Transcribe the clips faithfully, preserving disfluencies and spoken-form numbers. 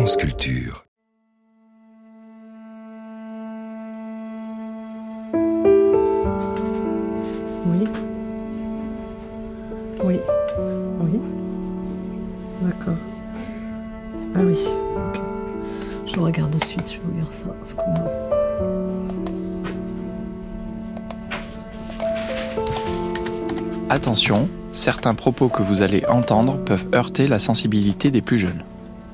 France Culture. Oui. Oui. Oui. D'accord. Ah oui, ok. Je regarde de suite, je vais vous dire ça, ce qu'on a. Attention, certains propos que vous allez entendre peuvent heurter la sensibilité des plus jeunes.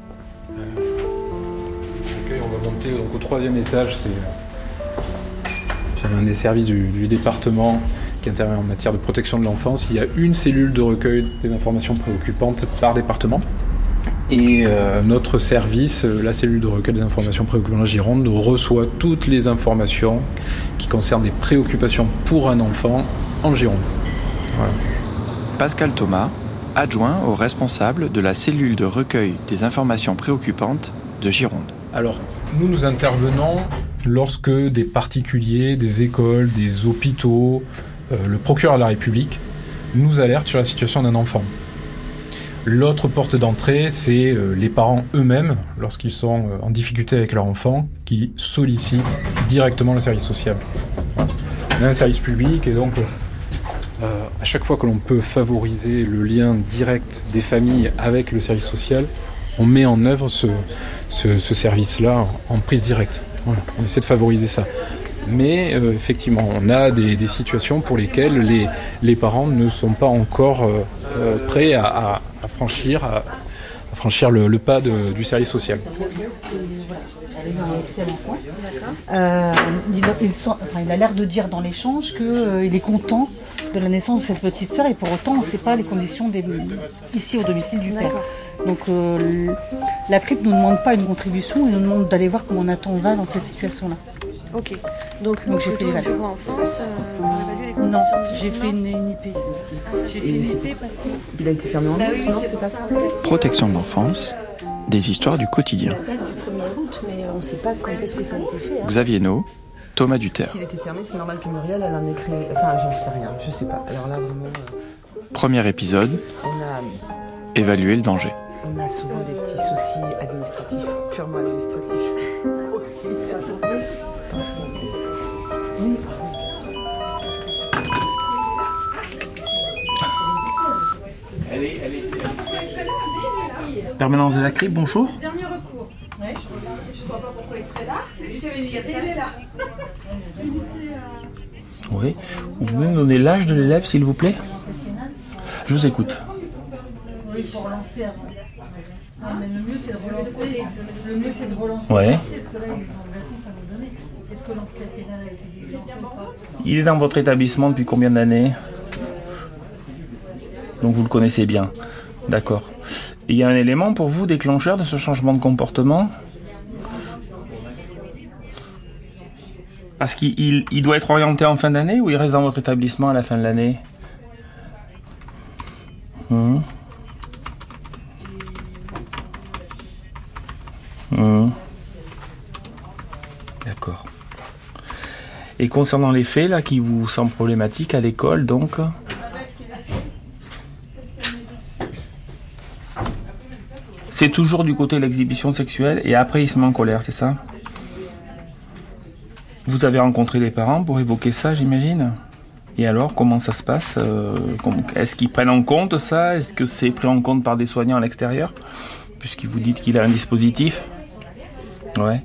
Okay, on va monter donc, au troisième étage, c'est, c'est un des services du, du département qui intervient en matière de protection de l'enfance. Il y a une cellule de recueil des informations préoccupantes par département. Et euh, notre service, la cellule de recueil des informations préoccupantes de Gironde, reçoit toutes les informations qui concernent des préoccupations pour un enfant en Gironde. Voilà. Pascal Thomas, adjoint au responsable de la cellule de recueil des informations préoccupantes de Gironde. Alors, nous, nous intervenons lorsque des particuliers, des écoles, des hôpitaux, euh, le procureur de la République nous alertent sur la situation d'un enfant. L'autre porte d'entrée, c'est euh, les parents eux-mêmes, lorsqu'ils sont euh, en difficulté avec leur enfant, qui sollicitent directement le service social. Voilà. On a un service public et donc... Euh, Euh, à chaque fois que l'on peut favoriser le lien direct des familles avec le service social, on met en œuvre ce, ce, ce service-là en, en prise directe. Voilà, on essaie de favoriser ça. Mais euh, effectivement, on a des, des situations pour lesquelles les, les parents ne sont pas encore euh, euh, prêts à, à, à franchir, à, à franchir le, le pas de, du service social. Euh, il, il, sont, enfin, il a l'air de dire dans l'échange qu'il euh, est content de la naissance de cette petite sœur et pour autant on ne sait pas les conditions des, ici au domicile du père. Donc euh, la C R I P ne nous demande pas une contribution, elle nous demande d'aller voir comment Nathan va dans cette situation-là. Ok, donc, donc j'ai fait les bureau enfance, euh, on évalue les conditions. Non, j'ai fait une, une I P aussi. J'ai fait une I P parce que... Il a été fermé en août, bah oui, non, c'est, c'est pas ça. Protection de l'enfance, des histoires du quotidien. La date du premier août, mais on ne sait pas quand est-ce que ça a été fait. Hein. Xavier No, Thomas Duterre. S'il était fermé, c'est normal que Muriel, elle en ait créé... Enfin, j'en sais rien, je sais pas. Alors là, vraiment... Euh... Premier épisode, on a... évaluer le danger. On a souvent des petits soucis administratifs, purement administratifs. Aussi. Oui. Permanence de la C R I P, bonjour. Dernier recours. Oui. Je ne vois pas pourquoi il serait là. Il est là. Oui. Vous pouvez me donner l'âge de l'élève, s'il vous plaît ? Je vous écoute. Oui, il faut relancer avant. Ah, mais le mieux c'est de relancer. Le mieux c'est de relancer. Ouais. Parce que là, ils ont une réponse à nous donner. Est-ce que l'enquête pénale a été diligentée ou pas ? Il est dans votre établissement depuis combien d'années ? Donc vous le connaissez bien. D'accord. Et il y a un élément pour vous déclencheur de ce changement de comportement ? Parce qu'il il, il doit être orienté en fin d'année ou il reste dans votre établissement à la fin de l'année ? Hum. Hum. D'accord. Et concernant les faits là qui vous semblent problématiques à l'école, donc c'est toujours du côté de l'exhibition sexuelle et après il se met en colère, c'est ça ? Vous avez rencontré les parents pour évoquer ça, j'imagine ? Et alors, comment ça se passe ? euh, Est-ce qu'ils prennent en compte ça ? Est-ce que c'est pris en compte par des soignants à l'extérieur ? Puisque vous dites qu'il a un dispositif ? Ouais.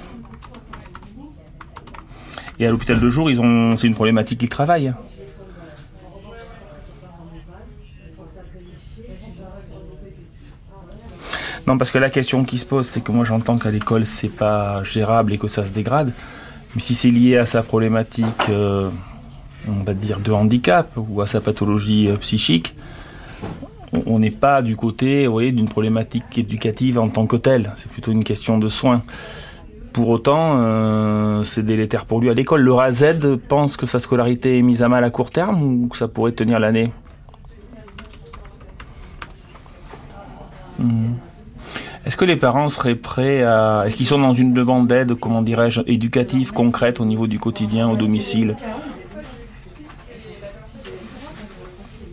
Et à l'hôpital de jour, ils ont, c'est une problématique qu'ils travaillent. Non, parce que la question qui se pose, c'est que moi j'entends qu'à l'école c'est pas gérable et que ça se dégrade. Mais si c'est lié à sa problématique, euh, on va dire, de handicap ou à sa pathologie euh, psychique, on n'est pas du côté, vous voyez, d'une problématique éducative en tant que telle. C'est plutôt une question de soins. Pour autant, euh, c'est délétère pour lui à l'école. Le R A Z pense que sa scolarité est mise à mal à court terme ou que ça pourrait tenir l'année ? mmh. Est-ce que les parents seraient prêts à... Est-ce qu'ils sont dans une demande d'aide, comment dirais-je, éducative, concrète au niveau du quotidien, au domicile ?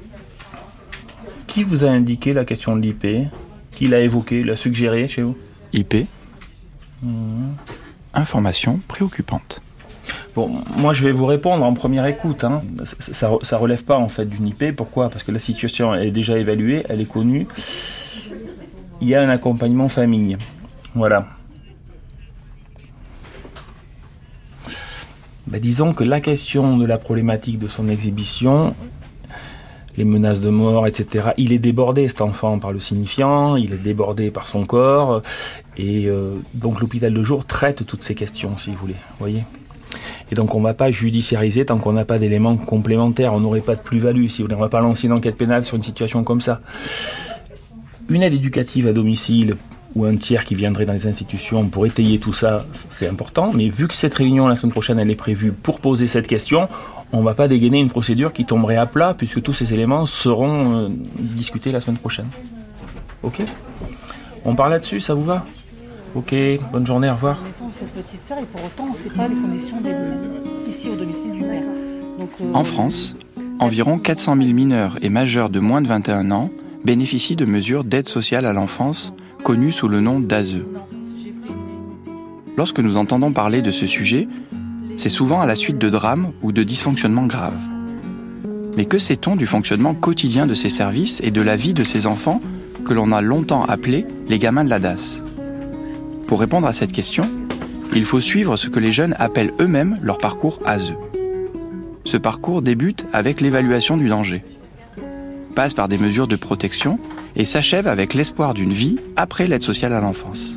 Qui vous a indiqué la question de l'I P ? Qui l'a évoqué, l'a suggéré chez vous ? I P. Mmh. Information préoccupante. Bon, moi je vais vous répondre en première écoute. Hein. Ça, ça relève pas en fait d'une I P. Pourquoi ? Parce que la situation est déjà évaluée, elle est connue. Il y a un accompagnement famille. Voilà. Ben, disons que la question de la problématique de son exhibition, les menaces de mort, et cetera, il est débordé cet enfant par le signifiant, il est débordé par son corps, et euh, donc l'hôpital de jour traite toutes ces questions, si vous voulez, voyez. Et donc on ne va pas judiciariser tant qu'on n'a pas d'éléments complémentaires, on n'aurait pas de plus-value, si vous voulez, on ne va pas lancer une enquête pénale sur une situation comme ça. Une aide éducative à domicile ou un tiers qui viendrait dans les institutions pour étayer tout ça, c'est important, mais vu que cette réunion la semaine prochaine elle est prévue pour poser cette question, on ne va pas dégainer une procédure qui tomberait à plat puisque tous ces éléments seront euh, discutés la semaine prochaine. Ok ? On parle là-dessus, ça vous va ? Ok, bonne journée, au revoir. La naissance de cette petite sœur et pour autant on ne sait pas les conditions des... ici au domicile du père. Donc, euh... En France, environ quatre cent mille mineurs et majeurs de moins de vingt et un ans bénéficient de mesures d'aide sociale à l'enfance connues sous le nom d'A S E. Lorsque nous entendons parler de ce sujet, c'est souvent à la suite de drames ou de dysfonctionnements graves. Mais que sait-on du fonctionnement quotidien de ces services et de la vie de ces enfants que l'on a longtemps appelés les gamins de la D A S ? Pour répondre à cette question, il faut suivre ce que les jeunes appellent eux-mêmes leur parcours A S E. Ce parcours débute avec l'évaluation du danger, passe par des mesures de protection et s'achève avec l'espoir d'une vie après l'aide sociale à l'enfance.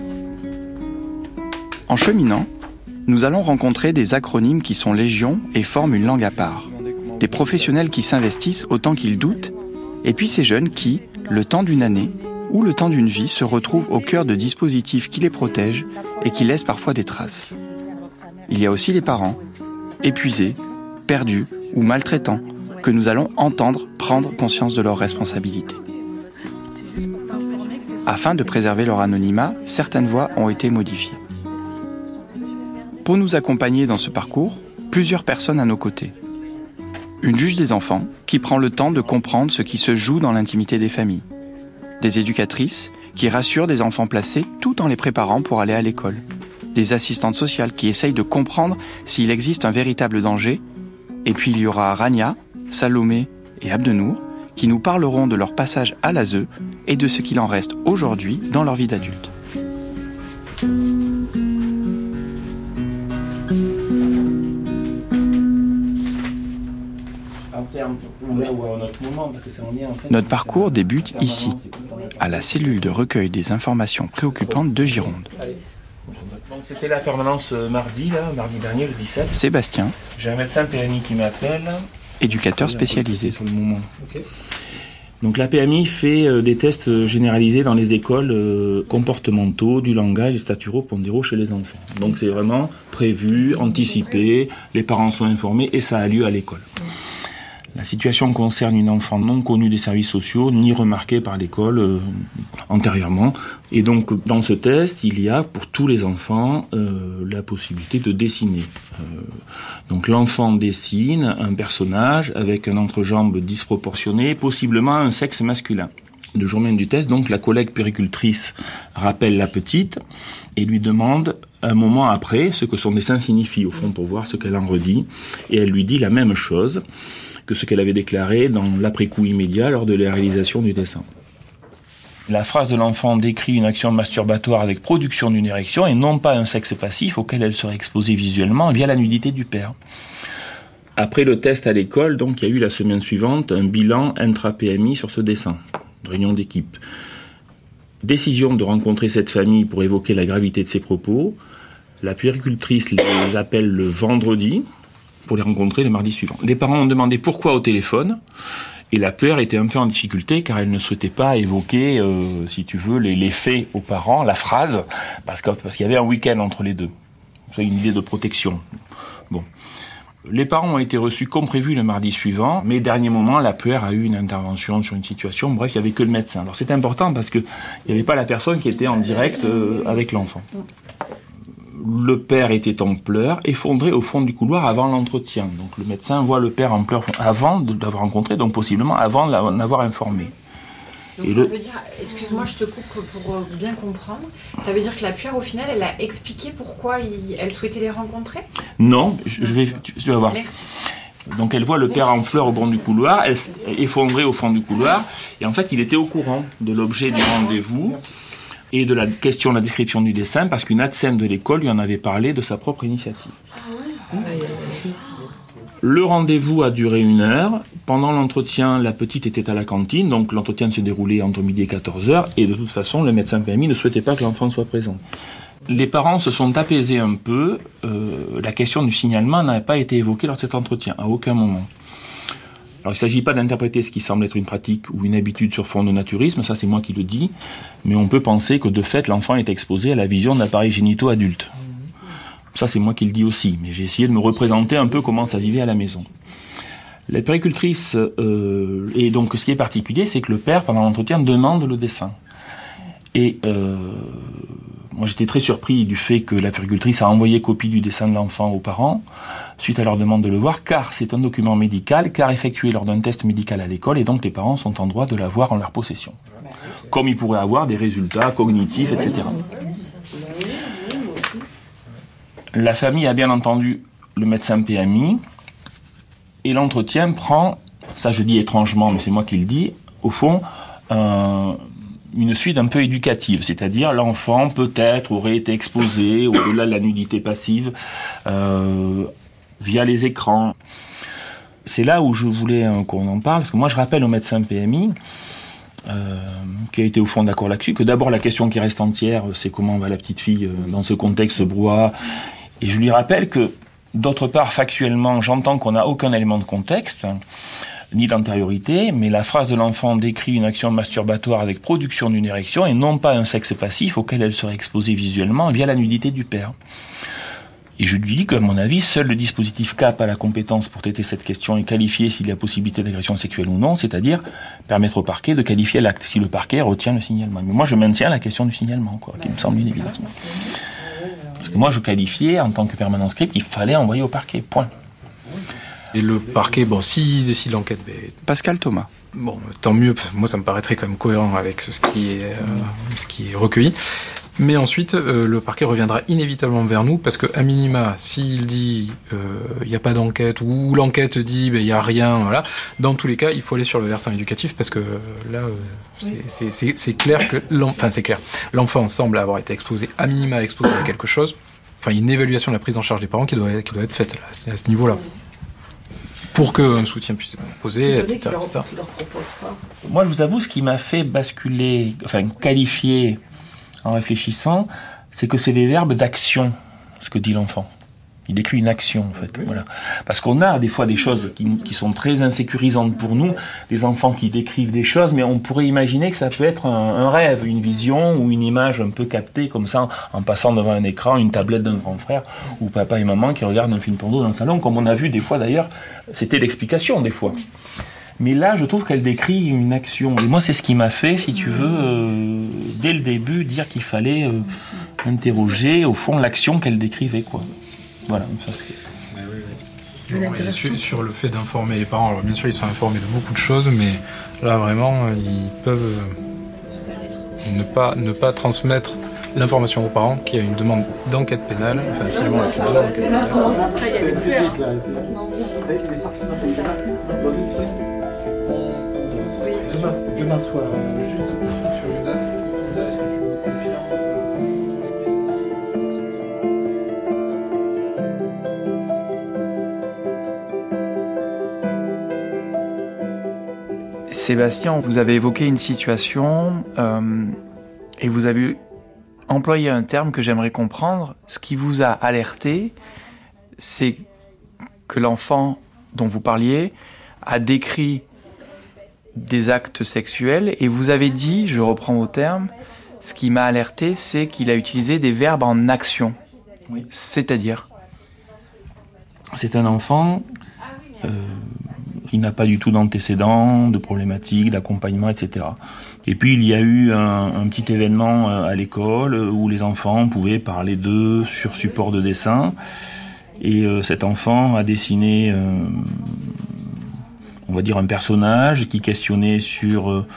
En cheminant, nous allons rencontrer des acronymes qui sont légion et forment une langue à part, des professionnels qui s'investissent autant qu'ils doutent, et puis ces jeunes qui, le temps d'une année ou le temps d'une vie, se retrouvent au cœur de dispositifs qui les protègent et qui laissent parfois des traces. Il y a aussi les parents, épuisés, perdus ou maltraitants, que nous allons entendre prendre conscience de leurs responsabilités. Afin de préserver leur anonymat, certaines voix ont été modifiées. Pour nous accompagner dans ce parcours, plusieurs personnes à nos côtés. Une juge des enfants qui prend le temps de comprendre ce qui se joue dans l'intimité des familles. Des éducatrices qui rassurent des enfants placés tout en les préparant pour aller à l'école. Des assistantes sociales qui essayent de comprendre s'il existe un véritable danger. Et puis il y aura Rania, Salomé et Abdenour qui nous parleront de leur passage à l'A S E et de ce qu'il en reste aujourd'hui dans leur vie d'adulte. Notre parcours débute ici, à la cellule de recueil des informations préoccupantes de Gironde. C'était la permanence mardi, là, mardi dernier, le dix-sept. Sébastien, j'ai un médecin P M I qui m'appelle. Éducateur spécialisé. Sur le moment. Okay. Donc la P M I fait euh, des tests généralisés dans les écoles euh, comportementaux, du langage et staturo-pondéraux chez les enfants. Donc c'est vraiment prévu, anticipé, les parents sont informés et ça a lieu à l'école. La situation concerne une enfant non connue des services sociaux, ni remarquée par l'école euh, antérieurement. Et donc, dans ce test, il y a pour tous les enfants euh, la possibilité de dessiner. Euh, donc, l'enfant dessine un personnage avec un entrejambe disproportionné, possiblement un sexe masculin. Le jour même du test, donc, la collègue puéricultrice rappelle la petite et lui demande un moment après ce que son dessin signifie, au fond, pour voir ce qu'elle en redit. Et elle lui dit la même chose que ce qu'elle avait déclaré dans l'après-coup immédiat lors de la réalisation du dessin. La phrase de l'enfant décrit une action masturbatoire avec production d'une érection et non pas un sexe passif auquel elle serait exposée visuellement via la nudité du père. Après le test à l'école, donc, il y a eu la semaine suivante un bilan intra-P M I sur ce dessin, réunion d'équipe. Décision de rencontrer cette famille pour évoquer la gravité de ses propos. La puéricultrice les appelle le vendredi pour les rencontrer le mardi suivant. Les parents ont demandé pourquoi au téléphone, et la père était un peu en difficulté car elle ne souhaitait pas évoquer, euh, si tu veux, les, les faits aux parents, la phrase, parce, que, parce qu'il y avait un week-end entre les deux. C'est une idée de protection. Bon. Les parents ont été reçus comme prévu le mardi suivant, mais dernier moment, la père a eu une intervention sur une situation. Bref, il n'y avait que le médecin. Alors c'est important parce qu'il n'y avait pas la personne qui était en direct euh, avec l'enfant. Le père était en pleurs, effondré au fond du couloir avant l'entretien. Donc le médecin voit le père en pleurs avant de l'avoir rencontré, donc possiblement avant de l'avoir informé. Donc Et ça le- veut dire, excuse-moi, je te coupe pour euh, bien comprendre. Ça veut dire que la puère, au final, elle a expliqué pourquoi il- elle souhaitait les rencontrer. Non, je, je vais, tu, tu vas voir. Merci. Donc elle voit le père en fleurs au bord du couloir, elle s- effondré au fond du couloir, et en fait il était au courant de l'objet du rendez-vous et de la question, de la description du dessin, parce qu'une A T S E M de l'école lui en avait parlé de sa propre initiative. Le rendez-vous a duré une heure. Pendant l'entretien, la petite était à la cantine, donc l'entretien se déroulait entre midi et quatorze heures, et de toute façon, le médecin P M I ne souhaitait pas que l'enfant soit présent. Les parents se sont apaisés un peu. Euh, la question du signalement n'a pas été évoquée lors de cet entretien, à aucun moment. Alors, il ne s'agit pas d'interpréter ce qui semble être une pratique ou une habitude sur fond de naturisme, ça c'est moi qui le dis, mais on peut penser que de fait, l'enfant est exposé à la vision d'appareils génitaux adultes. Ça c'est moi qui le dis aussi, mais j'ai essayé de me représenter un peu comment ça vivait à la maison. La puéricultrice, euh, et donc ce qui est particulier, c'est que le père, pendant l'entretien, demande le dessin. Et euh, moi j'étais très surpris du fait que la puéricultrice a envoyé copie du dessin de l'enfant aux parents, suite à leur demande de le voir, car c'est un document médical, car effectué lors d'un test médical à l'école, et donc les parents sont en droit de l'avoir en leur possession. Comme ils pourraient avoir des résultats cognitifs, et cetera. La famille a bien entendu le médecin P M I, et l'entretien prend, ça je dis étrangement, mais c'est moi qui le dis, au fond, un... une suite un peu éducative, c'est-à-dire l'enfant peut-être aurait été exposé au-delà de la nudité passive euh, via les écrans. C'est là où je voulais euh, qu'on en parle, parce que moi je rappelle au médecin P M I, euh, qui a été au fond d'accord là-dessus, que d'abord la question qui reste entière, c'est comment va la petite fille euh, dans ce contexte brouhaha, et je lui rappelle que d'autre part factuellement j'entends qu'on n'a aucun élément de contexte, ni d'antériorité, mais la phrase de l'enfant décrit une action masturbatoire avec production d'une érection et non pas un sexe passif auquel elle serait exposée visuellement via la nudité du père. Et je lui dis qu'à mon avis, seul le dispositif C A P a la compétence pour traiter cette question et qualifier s'il y a possibilité d'agression sexuelle ou non, c'est-à-dire permettre au parquet de qualifier l'acte, si le parquet retient le signalement. Mais moi, je maintiens la question du signalement, quoi, qui me semble une évidence. Parce que moi, je qualifiais, en tant que permanent script, qu'il fallait envoyer au parquet, point. Et le parquet, bon, s'il décide l'enquête, ben, Pascal Thomas. bon, tant mieux. Moi, ça me paraîtrait quand même cohérent avec ce qui est, euh, ce qui est recueilli. Mais ensuite, euh, le parquet reviendra inévitablement vers nous, parce que à minima, s'il dit il euh, n'y a pas d'enquête, ou l'enquête dit il ben, n'y a rien, voilà, dans tous les cas, il faut aller sur le versant éducatif, parce que euh, là, euh, c'est, c'est, c'est, c'est clair que l'enfant, enfin, c'est clair, l'enfant semble avoir été exposé, à minima exposé à quelque chose, enfin, une évaluation de la prise en charge des parents qui doit, qui doit être faite là, c'est à ce niveau-là. Pour qu'un soutien puisse être proposé, et cetera, et cetera. Moi, je vous avoue, ce qui m'a fait basculer, enfin, qualifier en réfléchissant, c'est que c'est des verbes d'action, ce que dit l'enfant. Il décrit une action, en fait. Oui. Voilà. Parce qu'on a des fois des choses qui, qui sont très insécurisantes pour nous, des enfants qui décrivent des choses, mais on pourrait imaginer que ça peut être un, un rêve, une vision ou une image un peu captée comme ça, en passant devant un écran, une tablette d'un grand frère, ou papa et maman qui regardent un film porno dans le salon, comme on a vu des fois d'ailleurs. C'était l'explication des fois. Mais là, je trouve qu'elle décrit une action. Et moi, c'est ce qui m'a fait, si tu veux, euh, dès le début, dire qu'il fallait euh, interroger, au fond, l'action qu'elle décrivait, quoi. Voilà. Ça, c'est... Non, et sur, sur le fait d'informer les parents, alors bien sûr, ils sont informés de beaucoup de choses, mais là, vraiment, ils peuvent euh, ne pas, ne pas transmettre l'information aux parents qu'il y a une demande d'enquête pénale, enfin, si vraiment une demande d'enquête pénale. Demain soir, juste un petit truc sur Luna, Isa, est-ce que tu veux confirmer? Sébastien, vous avez évoqué une situation euh, et vous avez employé un terme que j'aimerais comprendre. Ce qui vous a alerté, c'est que l'enfant dont vous parliez a décrit des actes sexuels, et vous avez dit, je reprends vos termes, ce qui m'a alerté, c'est qu'il a utilisé des verbes en action. Oui. C'est-à-dire ? C'est un enfant euh, qui n'a pas du tout d'antécédents, de problématiques, d'accompagnement, et cetera. Et puis il y a eu un, un petit événement à l'école où les enfants pouvaient parler d'eux sur support de dessin, et euh, cet enfant a dessiné euh, on va dire un personnage qui questionnait sur euh,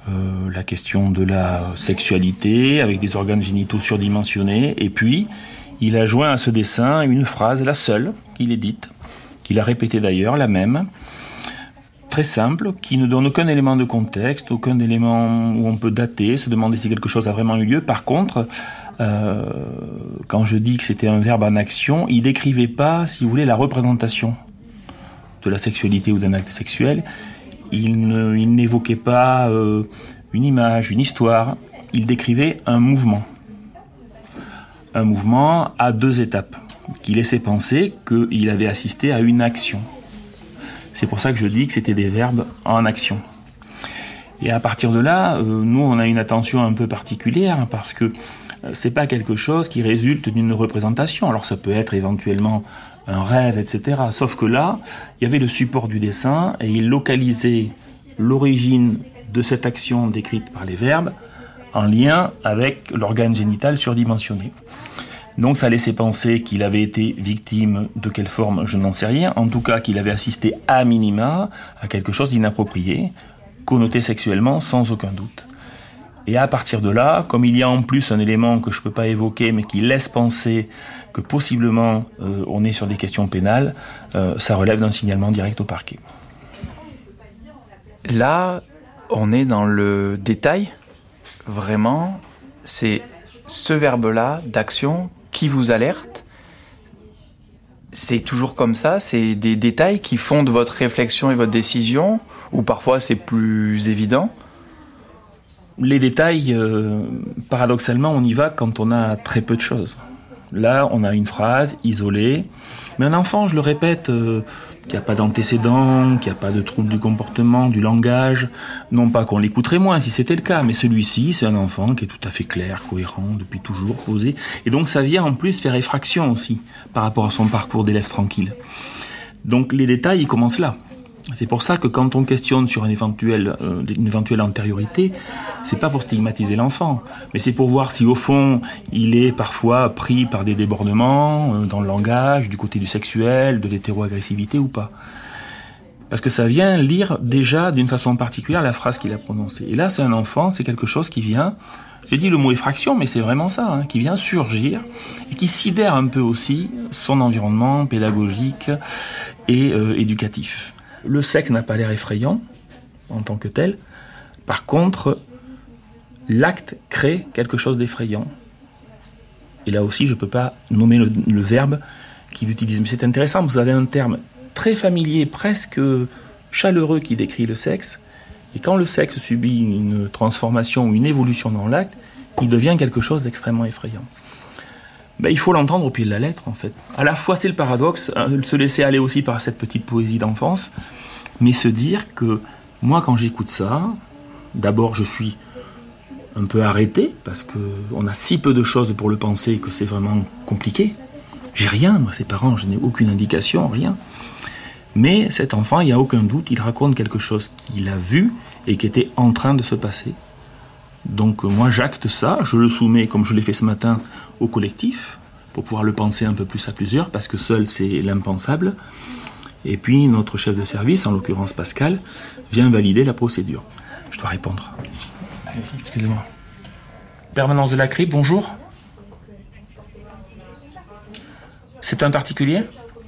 euh, la question de la sexualité avec des organes génitaux surdimensionnés. Et puis, il a joint à ce dessin une phrase, la seule qu'il ait dite, qu'il a répétée d'ailleurs, la même, très simple, qui ne donne aucun élément de contexte, aucun élément où on peut dater, se demander si quelque chose a vraiment eu lieu. Par contre, euh, quand je dis que c'était un verbe en action, il décrivait pas, si vous voulez, la représentation de la sexualité ou d'un acte sexuel. Il, ne, il n'évoquait pas euh, une image, une histoire. Il décrivait un mouvement. Un mouvement à deux étapes, qui laissait penser qu'il avait assisté à une action. C'est pour ça que je dis que c'était des verbes en action. Et à partir de là, euh, nous, on a une attention un peu particulière, parce que euh, c'est pas quelque chose qui résulte d'une représentation. Alors ça peut être éventuellement un rêve, et cetera. Sauf que là, il y avait le support du dessin, et il localisait l'origine de cette action décrite par les verbes en lien avec l'organe génital surdimensionné. Donc ça laissait penser qu'il avait été victime de quelle forme, je n'en sais rien. En tout cas, qu'il avait assisté à minima à quelque chose d'inapproprié, connoté sexuellement, sans aucun doute. Et à partir de là, comme il y a en plus un élément que je ne peux pas évoquer, mais qui laisse penser que possiblement euh, on est sur des questions pénales, euh, ça relève d'un signalement direct au parquet. Là, on est dans le détail. Vraiment, c'est ce verbe-là d'action qui vous alerte. C'est toujours comme ça, c'est des détails qui fondent votre réflexion et votre décision, ou parfois c'est plus évident. Les détails, euh, paradoxalement, on y va quand on a très peu de choses. Là, on a une phrase isolée, mais un enfant, je le répète, euh, qui n'a pas d'antécédents, qui n'a pas de troubles du comportement, du langage, non pas qu'on l'écouterait moins si c'était le cas, mais celui-ci, c'est un enfant qui est tout à fait clair, cohérent, depuis toujours, posé, et donc ça vient en plus faire effraction aussi, par rapport à son parcours d'élève tranquille. Donc les détails, ils commencent là. C'est pour ça que quand on questionne sur une éventuelle, euh, une éventuelle antériorité, c'est pas pour stigmatiser l'enfant, mais c'est pour voir si au fond il est parfois pris par des débordements euh, dans le langage, du côté du sexuel, de l'hétéroagressivité ou pas. Parce que ça vient lire déjà d'une façon particulière la phrase qu'il a prononcée. Et là, c'est un enfant, c'est quelque chose qui vient, j'ai dit le mot effraction, mais c'est vraiment ça, hein, qui vient surgir et qui sidère un peu aussi son environnement pédagogique et euh, éducatif. Le sexe n'a pas l'air effrayant en tant que tel. Par contre, l'acte crée quelque chose d'effrayant. Et là aussi, je ne peux pas nommer le, le verbe qu'il utilise. Mais c'est intéressant, vous avez un terme très familier, presque chaleureux qui décrit le sexe. Et quand le sexe subit une transformation ou une évolution dans l'acte, il devient quelque chose d'extrêmement effrayant. Ben, il faut l'entendre au pied de la lettre, en fait. À la fois, c'est le paradoxe, hein, se laisser aller aussi par cette petite poésie d'enfance, mais se dire que moi, quand j'écoute ça, d'abord, je suis un peu arrêté, parce qu'on a si peu de choses pour le penser que c'est vraiment compliqué. J'ai rien, moi, ses parents, je n'ai aucune indication, rien. Mais cet enfant, il n'y a aucun doute, il raconte quelque chose qu'il a vu et qui était en train de se passer. Donc moi j'acte ça, je le soumets comme je l'ai fait ce matin au collectif pour pouvoir le penser un peu plus à plusieurs parce que seul c'est l'impensable. Et puis notre chef de service, en l'occurrence Pascal, vient valider la procédure. Je dois répondre. Excusez-moi. Permanence de la C R I P, bonjour. C'est un particulier ?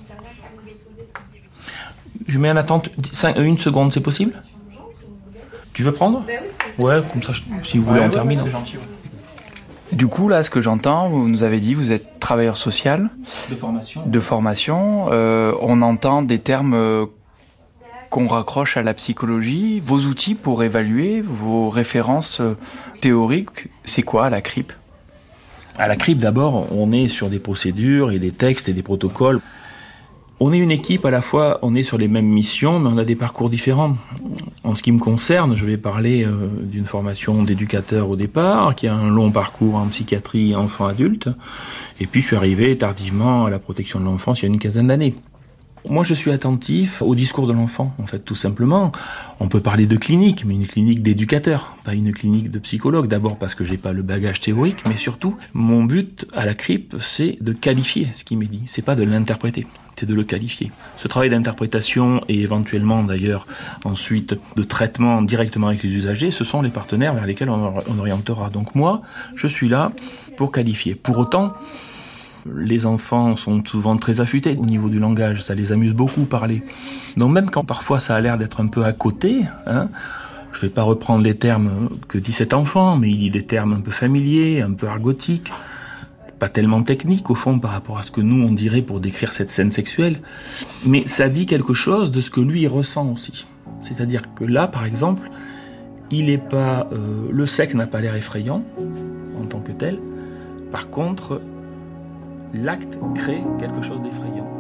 Je mets en attente cinq, une seconde, c'est possible ? Tu veux prendre ? Ouais, comme ça, je, si vous voulez, ouais, on termine. C'est gentil, ouais. Du coup, là, ce que j'entends, vous nous avez dit, vous êtes travailleur social. De formation. De formation. Euh, on entend des termes euh, qu'on raccroche à la psychologie. Vos outils pour évaluer, vos références euh, théoriques, c'est quoi à la C R I P ? À la C R I P, d'abord, on est sur des procédures et des textes et des protocoles. On est une équipe, à la fois, on est sur les mêmes missions, mais on a des parcours différents. En ce qui me concerne, je vais parler euh, d'une formation d'éducateur au départ, qui a un long parcours en psychiatrie enfant-adulte, et puis je suis arrivé tardivement à la protection de l'enfance il y a une quinzaine d'années. Moi, je suis attentif au discours de l'enfant, en fait, tout simplement. On peut parler de clinique, mais une clinique d'éducateur, pas une clinique de psychologue. D'abord parce que j'ai pas le bagage théorique, mais surtout, mon but à la C R I P, c'est de qualifier ce qui m'est dit, c'est pas de l'interpréter. c'est de le qualifier. Ce travail d'interprétation et éventuellement d'ailleurs ensuite de traitement directement avec les usagers, ce sont les partenaires vers lesquels on, on orientera. Donc moi, je suis là pour qualifier. Pour autant, les enfants sont souvent très affûtés au niveau du langage, ça les amuse beaucoup parler. Donc même quand parfois ça a l'air d'être un peu à côté, hein, je ne vais pas reprendre les termes que dit cet enfant, mais il dit des termes un peu familiers, un peu argotiques, pas tellement techniques au fond par rapport à ce que nous on dirait pour décrire cette scène sexuelle, mais ça dit quelque chose de ce que lui il ressent aussi. C'est-à-dire que là, par exemple, il est pas, euh, le sexe n'a pas l'air effrayant en tant que tel. Par contre, l'acte crée quelque chose d'effrayant.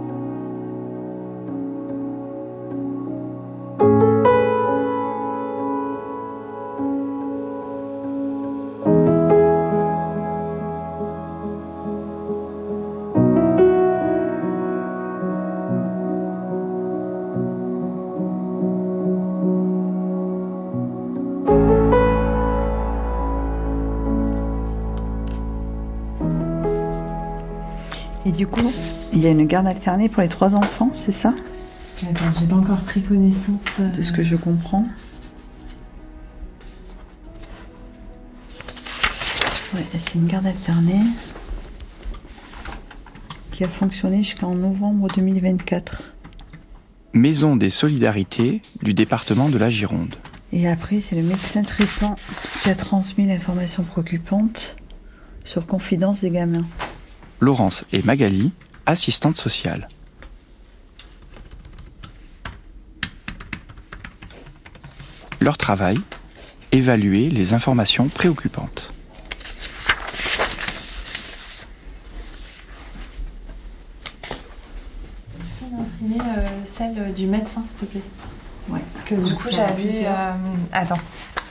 Et du coup, il y a une garde alternée pour les trois enfants, c'est ça ? Attends, j'ai pas encore pris connaissance euh... de ce que je comprends. Ouais, c'est une garde alternée qui a fonctionné jusqu'en novembre deux mille vingt-quatre. Maison des solidarités du département de la Gironde. Et après, c'est le médecin traitant qui a transmis l'information préoccupante sur confidence des gamins. Laurence et Magali, assistantes sociales. Leur travail, évaluer les informations préoccupantes. Imprimer euh, celle du médecin, s'il te plaît. Ouais. Parce que du coup, j'avais vu... Euh... Attends.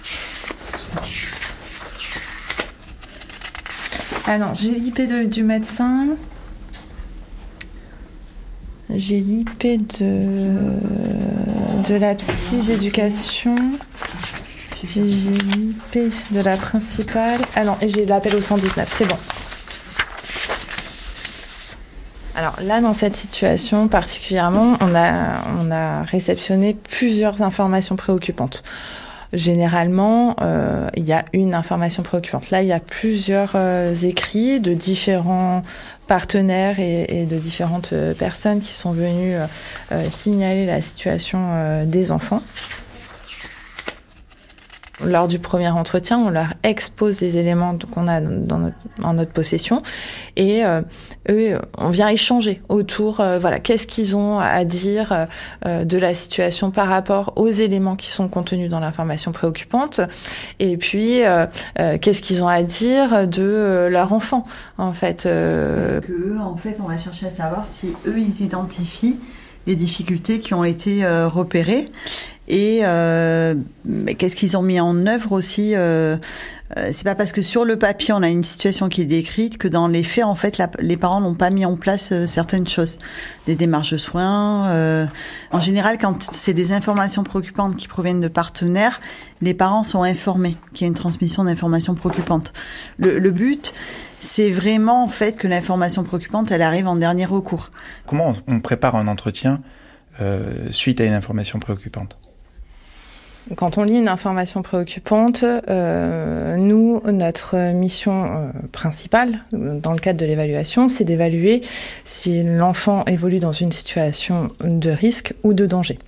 Ah non, j'ai l'I P de, du médecin. J'ai l'I P de, de la psy d'éducation. J'ai l'I P de la principale. Ah non, et j'ai l'appel au cent dix-neuf, c'est bon. Alors là, dans cette situation particulièrement, on a, on a réceptionné plusieurs informations préoccupantes. Généralement, euh, il y a une information préoccupante. Là, il y a plusieurs euh, écrits de différents partenaires et, et de différentes euh, personnes qui sont venues euh, euh, signaler la situation euh, des enfants. Lors du premier entretien, on leur expose les éléments qu'on a dans notre, en notre possession et euh, eux, on vient échanger autour, euh, voilà, qu'est-ce qu'ils ont à dire euh, de la situation par rapport aux éléments qui sont contenus dans l'information préoccupante et puis euh, euh, qu'est-ce qu'ils ont à dire de euh, leur enfant, en fait. Euh... Parce que eux, en fait, on va chercher à savoir si eux, ils identifient les difficultés qui ont été euh, repérées. Et euh, qu'est-ce qu'ils ont mis en œuvre aussi euh, euh, c'est pas parce que sur le papier on a une situation qui est décrite que dans les faits en fait la, les parents n'ont pas mis en place euh, certaines choses, des démarches de soins. Euh, en général, quand c'est des informations préoccupantes qui proviennent de partenaires, les parents sont informés qu'il y a une transmission d'informations préoccupantes. Le, le but, c'est vraiment en fait que l'information préoccupante, elle arrive en dernier recours. Comment on prépare un entretien euh, suite à une information préoccupante ? Quand on lit une information préoccupante, euh, nous, notre mission euh, principale, dans le cadre de l'évaluation, c'est d'évaluer si l'enfant évolue dans une situation de risque ou de danger.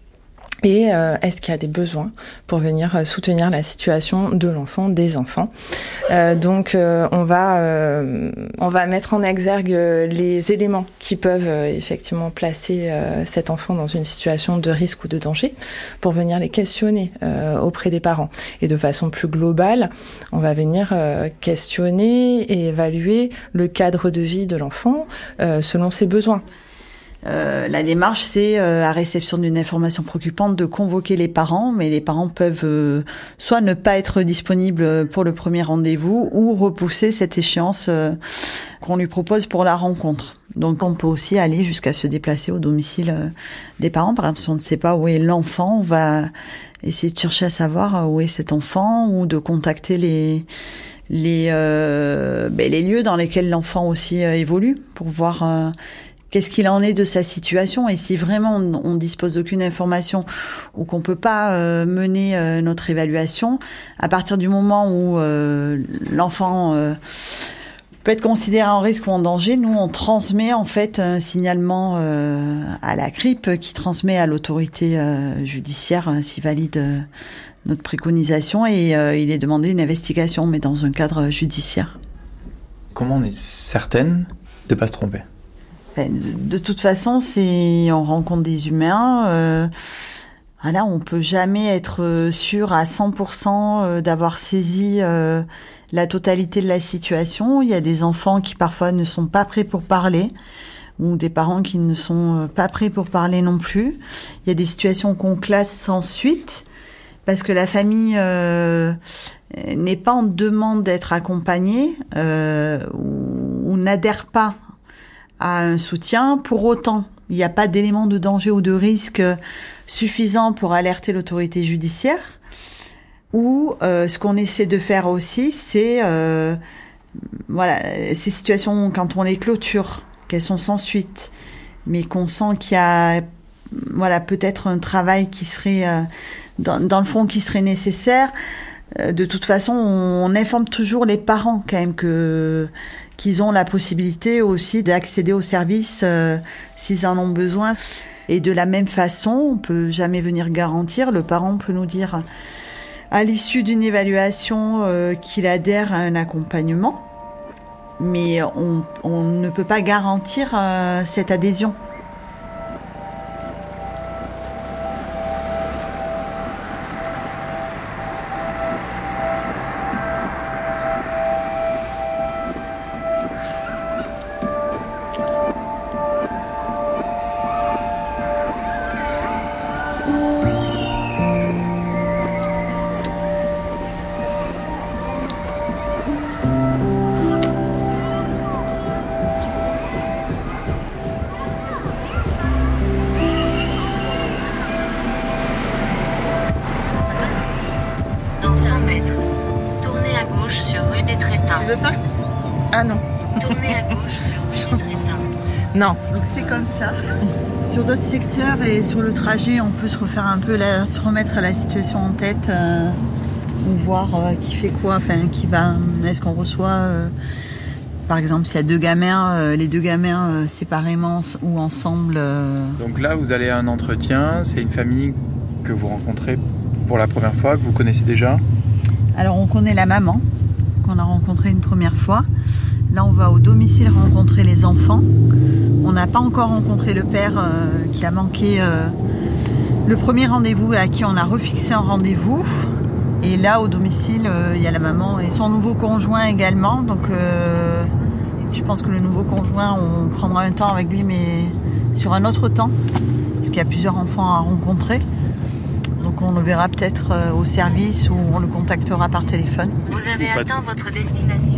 Et euh, est-ce qu'il y a des besoins pour venir euh, soutenir la situation de l'enfant, des enfants. Euh, donc euh, on va euh, on va mettre en exergue les éléments qui peuvent euh, effectivement placer euh, cet enfant dans une situation de risque ou de danger pour venir les questionner euh, auprès des parents. Et de façon plus globale, on va venir euh, questionner et évaluer le cadre de vie de l'enfant euh, selon ses besoins. Euh, la démarche, c'est euh, à réception d'une information préoccupante de convoquer les parents, mais les parents peuvent euh, soit ne pas être disponibles pour le premier rendez-vous ou repousser cette échéance euh, qu'on lui propose pour la rencontre. Donc on peut aussi aller jusqu'à se déplacer au domicile euh, des parents. Par exemple, si on ne sait pas où est l'enfant, on va essayer de chercher à savoir où est cet enfant ou de contacter les les euh, ben, les lieux dans lesquels l'enfant aussi euh, évolue pour voir euh, qu'est-ce qu'il en est de sa situation, et si vraiment on, on dispose d'aucune information ou qu'on peut pas euh, mener euh, notre évaluation, à partir du moment où euh, l'enfant euh, peut être considéré en risque ou en danger, nous on transmet en fait un signalement euh, à la C R I P qui transmet à l'autorité euh, judiciaire euh, s'il valide euh, notre préconisation, et euh, il est demandé une investigation, mais dans un cadre judiciaire. Comment on est certaine de ne pas se tromper ? Ben, de, de toute façon, c'est on rencontre des humains. Euh, voilà, on peut jamais être sûr à cent pour cent d'avoir saisi euh, la totalité de la situation. Il y a des enfants qui parfois ne sont pas prêts pour parler, ou des parents qui ne sont pas prêts pour parler non plus. Il y a des situations qu'on classe sans suite, parce que la famille euh, n'est pas en demande d'être accompagnée euh, ou, ou n'adhère pas à un soutien. Pour autant, il n'y a pas d'élément de danger ou de risque suffisant pour alerter l'autorité judiciaire. Ou euh, ce qu'on essaie de faire aussi, c'est euh, voilà, ces situations quand on les clôture, qu'elles sont sans suite, mais qu'on sent qu'il y a voilà peut-être un travail qui serait euh, dans, dans le fond qui serait nécessaire. Euh, de toute façon, on, on informe toujours les parents quand même que qu'ils ont la possibilité aussi d'accéder aux services euh, s'ils en ont besoin. Et de la même façon, on peut jamais venir garantir. Le parent peut nous dire à l'issue d'une évaluation euh, qu'il adhère à un accompagnement, mais on, on ne peut pas garantir euh, cette adhésion. Ah non. Tournez à gauche sur rue des Trétins. Non. Donc c'est comme ça. Sur d'autres secteurs et sur le trajet, on peut se refaire un peu, la, se remettre la situation en tête, euh, ou voir euh, qui fait quoi, enfin qui va. Est-ce qu'on reçoit, euh, par exemple, s'il y a deux gamins, euh, les deux gamins euh, séparément ou ensemble. Euh... Donc là, vous allez à un entretien. C'est une famille que vous rencontrez pour la première fois, que vous connaissez déjà ? Alors on connaît la maman, qu'on a rencontrée une première fois. Là, on va au domicile rencontrer les enfants. On n'a pas encore rencontré le père euh, qui a manqué euh, le premier rendez-vous et à qui on a refixé un rendez-vous. Et là, au domicile, euh, il y a la maman et son nouveau conjoint également. Donc, euh, je pense que le nouveau conjoint, on prendra un temps avec lui, mais sur un autre temps, parce qu'il y a plusieurs enfants à rencontrer. Donc, on le verra peut-être euh, au service ou on le contactera par téléphone. Vous avez atteint votre destination.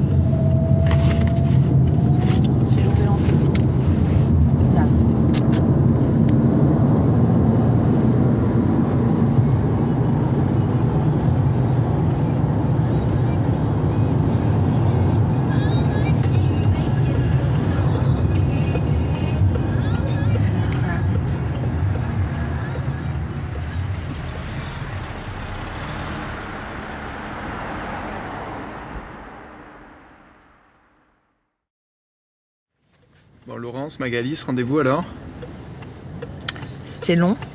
Bon, Laurence, Magali, ce rendez-vous alors ? C'était long.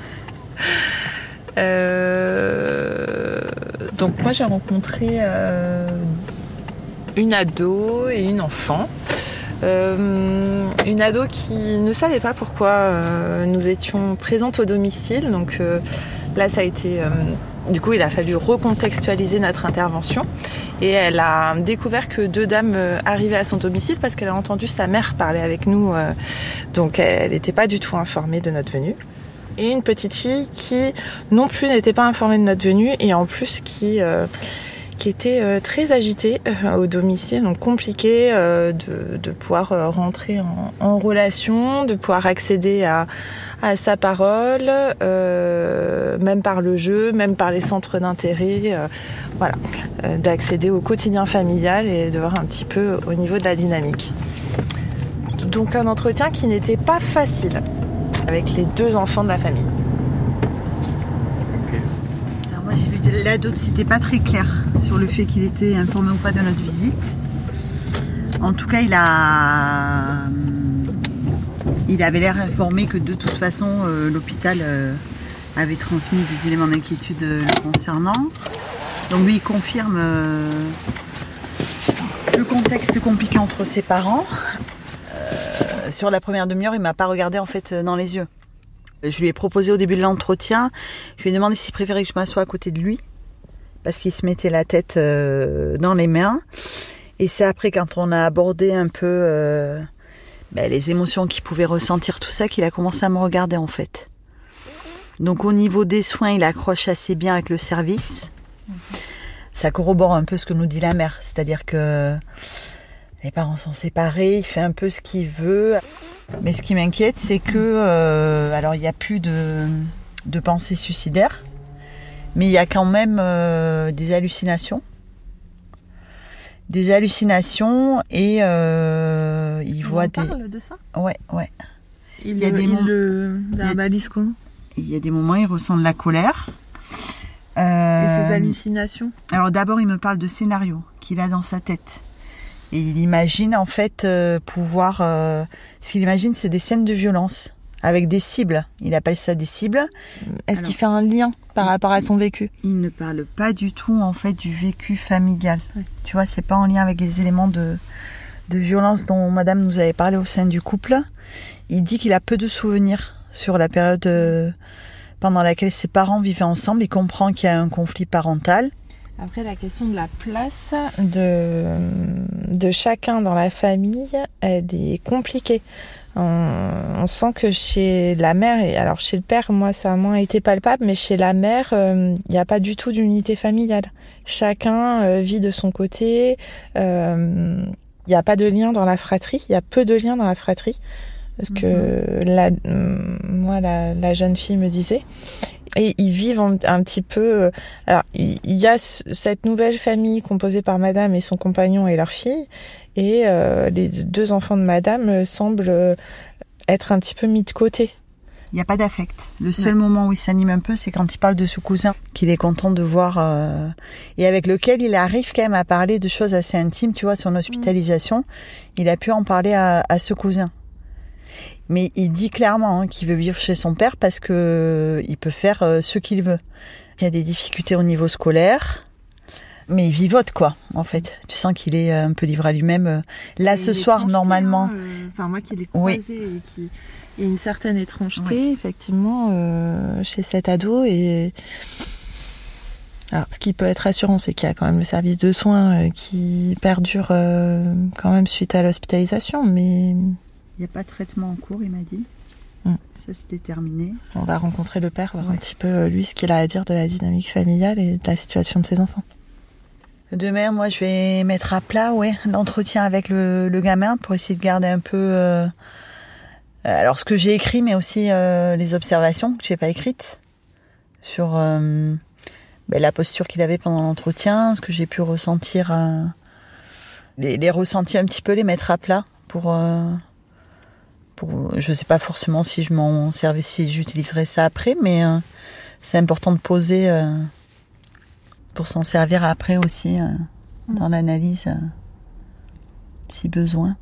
euh... Donc moi j'ai rencontré euh, une ado et une enfant. Euh, une ado qui ne savait pas pourquoi euh, nous étions présentes au domicile. Donc euh, là ça a été... Euh, Du coup, il a fallu recontextualiser notre intervention et elle a découvert que deux dames arrivaient à son domicile parce qu'elle a entendu sa mère parler avec nous. Donc, elle n'était pas du tout informée de notre venue. Et une petite fille qui non plus n'était pas informée de notre venue et en plus qui, euh, qui était euh, très agitée euh, au domicile. Donc, compliqué euh, de, de pouvoir euh, rentrer en, en relation, de pouvoir accéder à... à sa parole, euh, même par le jeu, même par les centres d'intérêt, euh, voilà, euh, d'accéder au quotidien familial et de voir un petit peu au niveau de la dynamique. Donc un entretien qui n'était pas facile avec les deux enfants de la famille. Okay. Alors moi j'ai lu là d'autres, c'était pas très clair sur le fait qu'il était informé ou pas de notre visite. En tout cas, il a, il avait l'air informé que de toute façon euh, l'hôpital euh, avait transmis des éléments d'inquiétude euh, le concernant. Donc lui il confirme euh, le contexte compliqué entre ses parents. Euh, sur la première demi-heure, il m'a pas regardé en fait dans les yeux. Je lui ai proposé au début de l'entretien, je lui ai demandé s'il préférait que je m'assoie à côté de lui, parce qu'il se mettait la tête euh, dans les mains. Et c'est après, quand on a abordé un peu euh, ben, les émotions qu'il pouvait ressentir, tout ça, qu'il a commencé à me regarder en fait. Donc au niveau des soins, il accroche assez bien avec le service. Mmh. Ça corrobore un peu ce que nous dit la mère, c'est-à-dire que les parents sont séparés, il fait un peu ce qu'il veut. Mais ce qui m'inquiète, c'est que, euh, alors il n'y a plus de, de pensées suicidaires, mais il y a quand même euh, des hallucinations. Des hallucinations et euh, il voit des... On parle de ça ? Ouais, ouais. Il, il y a des moments... le verbalise comment ? Il y a des moments, il ressent de la colère. Euh... Et ses hallucinations ? Alors d'abord, il me parle de scénarios qu'il a dans sa tête. Et il imagine en fait euh, pouvoir... Euh, ce qu'il imagine, c'est des scènes de violence avec des cibles. Il appelle ça des cibles. Est-ce Alors, qu'il fait un lien par rapport à son vécu ? Il ne parle pas du tout en fait du vécu familial. Oui. Tu vois, c'est pas en lien avec les éléments de, de violence dont Madame nous avait parlé au sein du couple. Il dit qu'il a peu de souvenirs sur la période euh, pendant laquelle ses parents vivaient ensemble. Il comprend qu'il y a un conflit parental. Après, la question de la place de, de chacun dans la famille, elle est compliquée. On, on sent que chez la mère, et alors chez le père, moi ça a moins été palpable, mais chez la mère, il euh, n'y a pas du tout d'unité familiale. Chacun euh, vit de son côté, il euh, n'y a pas de lien dans la fratrie, il y a peu de liens dans la fratrie, parce que mm-hmm. la, euh, moi la, la jeune fille me disait. Et ils vivent un, un petit peu... Alors, il, il y a cette nouvelle famille composée par Madame et son compagnon et leur fille, et euh, les deux enfants de Madame semblent être un petit peu mis de côté. Il n'y a pas d'affect. Le seul ouais. moment où il s'anime un peu, c'est quand il parle de ce cousin qu'il est content de voir euh, et avec lequel il arrive quand même à parler de choses assez intimes. Tu vois, son hospitalisation, mmh. il a pu en parler à, à ce cousin. Mais il dit clairement hein, qu'il veut vivre chez son père parce que il peut faire euh, ce qu'il veut. Il y a des difficultés au niveau scolaire, mais il vivote quoi, en fait. Tu sens qu'il est un peu livré à lui-même. Là, et ce soir, normalement... Enfin, euh, moi qui l'ai croisé oui. et qui... Il y a une certaine étrangeté, oui. effectivement, euh, chez cet ado. Et... Alors, ce qui peut être rassurant, c'est qu'il y a quand même le service de soins euh, qui perdure euh, quand même suite à l'hospitalisation, mais... Il n'y a pas de traitement en cours, il m'a dit. Mm. Ça, c'était terminé. On va rencontrer le père, voir ouais. un petit peu, lui, ce qu'il a à dire de la dynamique familiale et de la situation de ses enfants. Demain, moi, je vais mettre à plat ouais, l'entretien avec le, le gamin pour essayer de garder un peu... Euh, alors, ce que j'ai écrit, mais aussi euh, les observations que je n'ai pas écrites sur euh, ben, la posture qu'il avait pendant l'entretien, ce que j'ai pu ressentir, euh, les, les ressentis un petit peu, les mettre à plat pour... Euh, Pour, je ne sais pas forcément si je m'en servais, si j'utiliserai ça après, mais euh, c'est important de poser euh, pour s'en servir après aussi euh, mmh. dans l'analyse, euh, si besoin.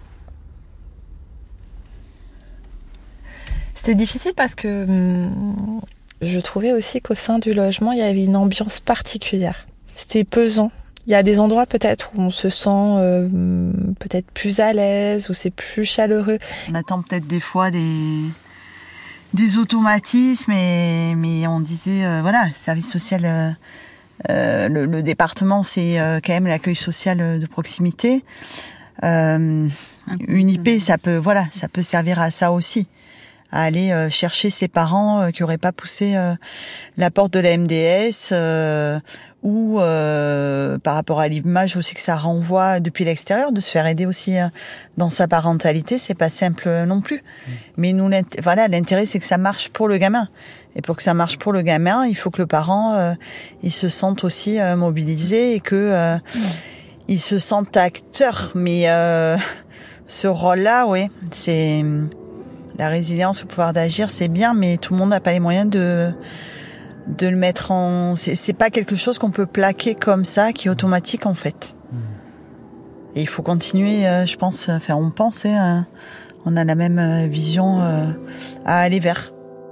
C'était difficile parce que hum, je trouvais aussi qu'au sein du logement, il y avait une ambiance particulière. C'était pesant. Il y a des endroits peut-être où on se sent euh, peut-être plus à l'aise, où c'est plus chaleureux. On attend peut-être des fois des, des automatismes, et, mais on disait, euh, voilà, service social, euh, euh, le, le département, c'est euh, quand même l'accueil social de proximité. Euh, une I P, ça peut, voilà, ça peut servir à ça aussi, à aller euh, chercher ses parents euh, qui n'auraient pas poussé euh, la porte de la M D S, euh, ou euh, par rapport à l'image aussi que ça renvoie depuis l'extérieur, de se faire aider aussi euh, dans sa parentalité, c'est pas simple non plus. Mmh. Mais nous, l'int- voilà, l'intérêt c'est que ça marche pour le gamin. Et pour que ça marche pour le gamin, il faut que le parent, euh, il se sente aussi euh, mobilisé et que euh, mmh. il se sente acteur, mais euh, ce rôle-là, oui. C'est la résilience, le pouvoir d'agir, c'est bien, mais tout le monde n'a pas les moyens de de le mettre en. C'est, c'est pas quelque chose qu'on peut plaquer comme ça, qui est automatique en fait. Et il faut continuer, euh, je pense. Enfin, on pense, hein, on a la même vision euh, à aller vers.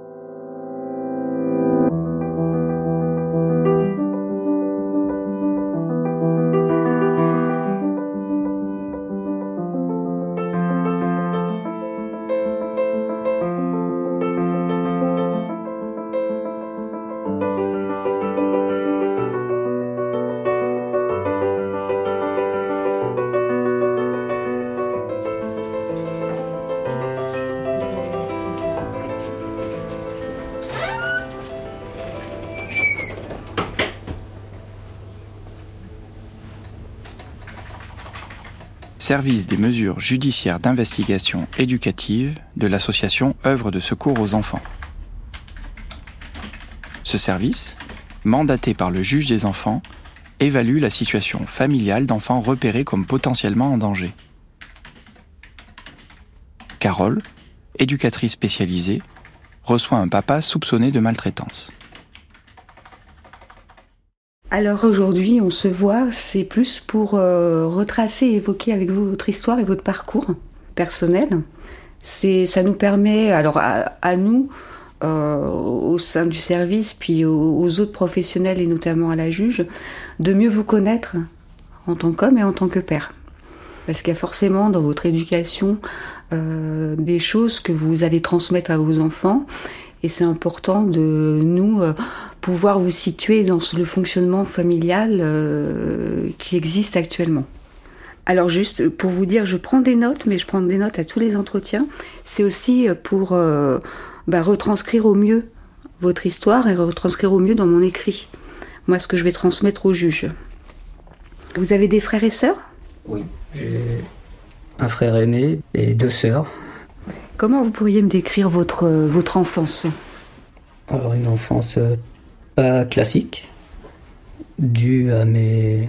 Service des mesures judiciaires d'investigation éducative de l'association Œuvre de secours aux enfants. Ce service, mandaté par le juge des enfants, évalue la situation familiale d'enfants repérés comme potentiellement en danger. Carole, éducatrice spécialisée, reçoit un papa soupçonné de maltraitance. Alors aujourd'hui, on se voit, c'est plus pour euh, retracer et évoquer avec vous votre histoire et votre parcours personnel. C'est, ça nous permet, alors à, à nous, euh, au sein du service, puis aux, aux autres professionnels et notamment à la juge, de mieux vous connaître en tant qu'homme et en tant que père. Parce qu'il y a forcément dans votre éducation euh, des choses que vous allez transmettre à vos enfants. Et c'est important de nous euh, pouvoir vous situer dans le fonctionnement familial euh, qui existe actuellement. Alors juste pour vous dire, je prends des notes, mais je prends des notes à tous les entretiens. C'est aussi pour euh, bah, retranscrire au mieux votre histoire et retranscrire au mieux dans mon écrit. Moi, ce que je vais transmettre au juge. Vous avez des frères et sœurs ? Oui, j'ai un frère aîné et deux sœurs. Comment vous pourriez me décrire votre, euh, votre enfance ? Alors une enfance euh, pas classique, due à mes,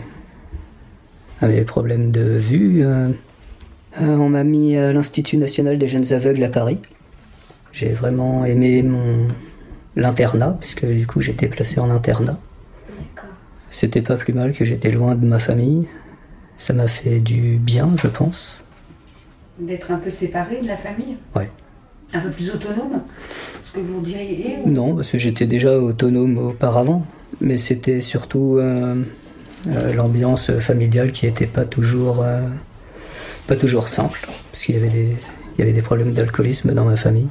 à mes problèmes de vue. Euh, euh, on m'a mis à l'Institut national des jeunes aveugles à Paris. J'ai vraiment aimé mon, l'internat, puisque du coup j'étais placé en internat. D'accord. C'était pas plus mal que j'étais loin de ma famille. Ça m'a fait du bien, je pense. D'être un peu séparé de la famille ? Ouais. Un peu plus autonome ? Ce que vous diriez ou... Non, parce que j'étais déjà autonome auparavant, mais c'était surtout euh, euh, l'ambiance familiale qui n'était pas toujours, euh, pas toujours simple, parce qu'il y avait des, il y avait des problèmes d'alcoolisme dans ma famille.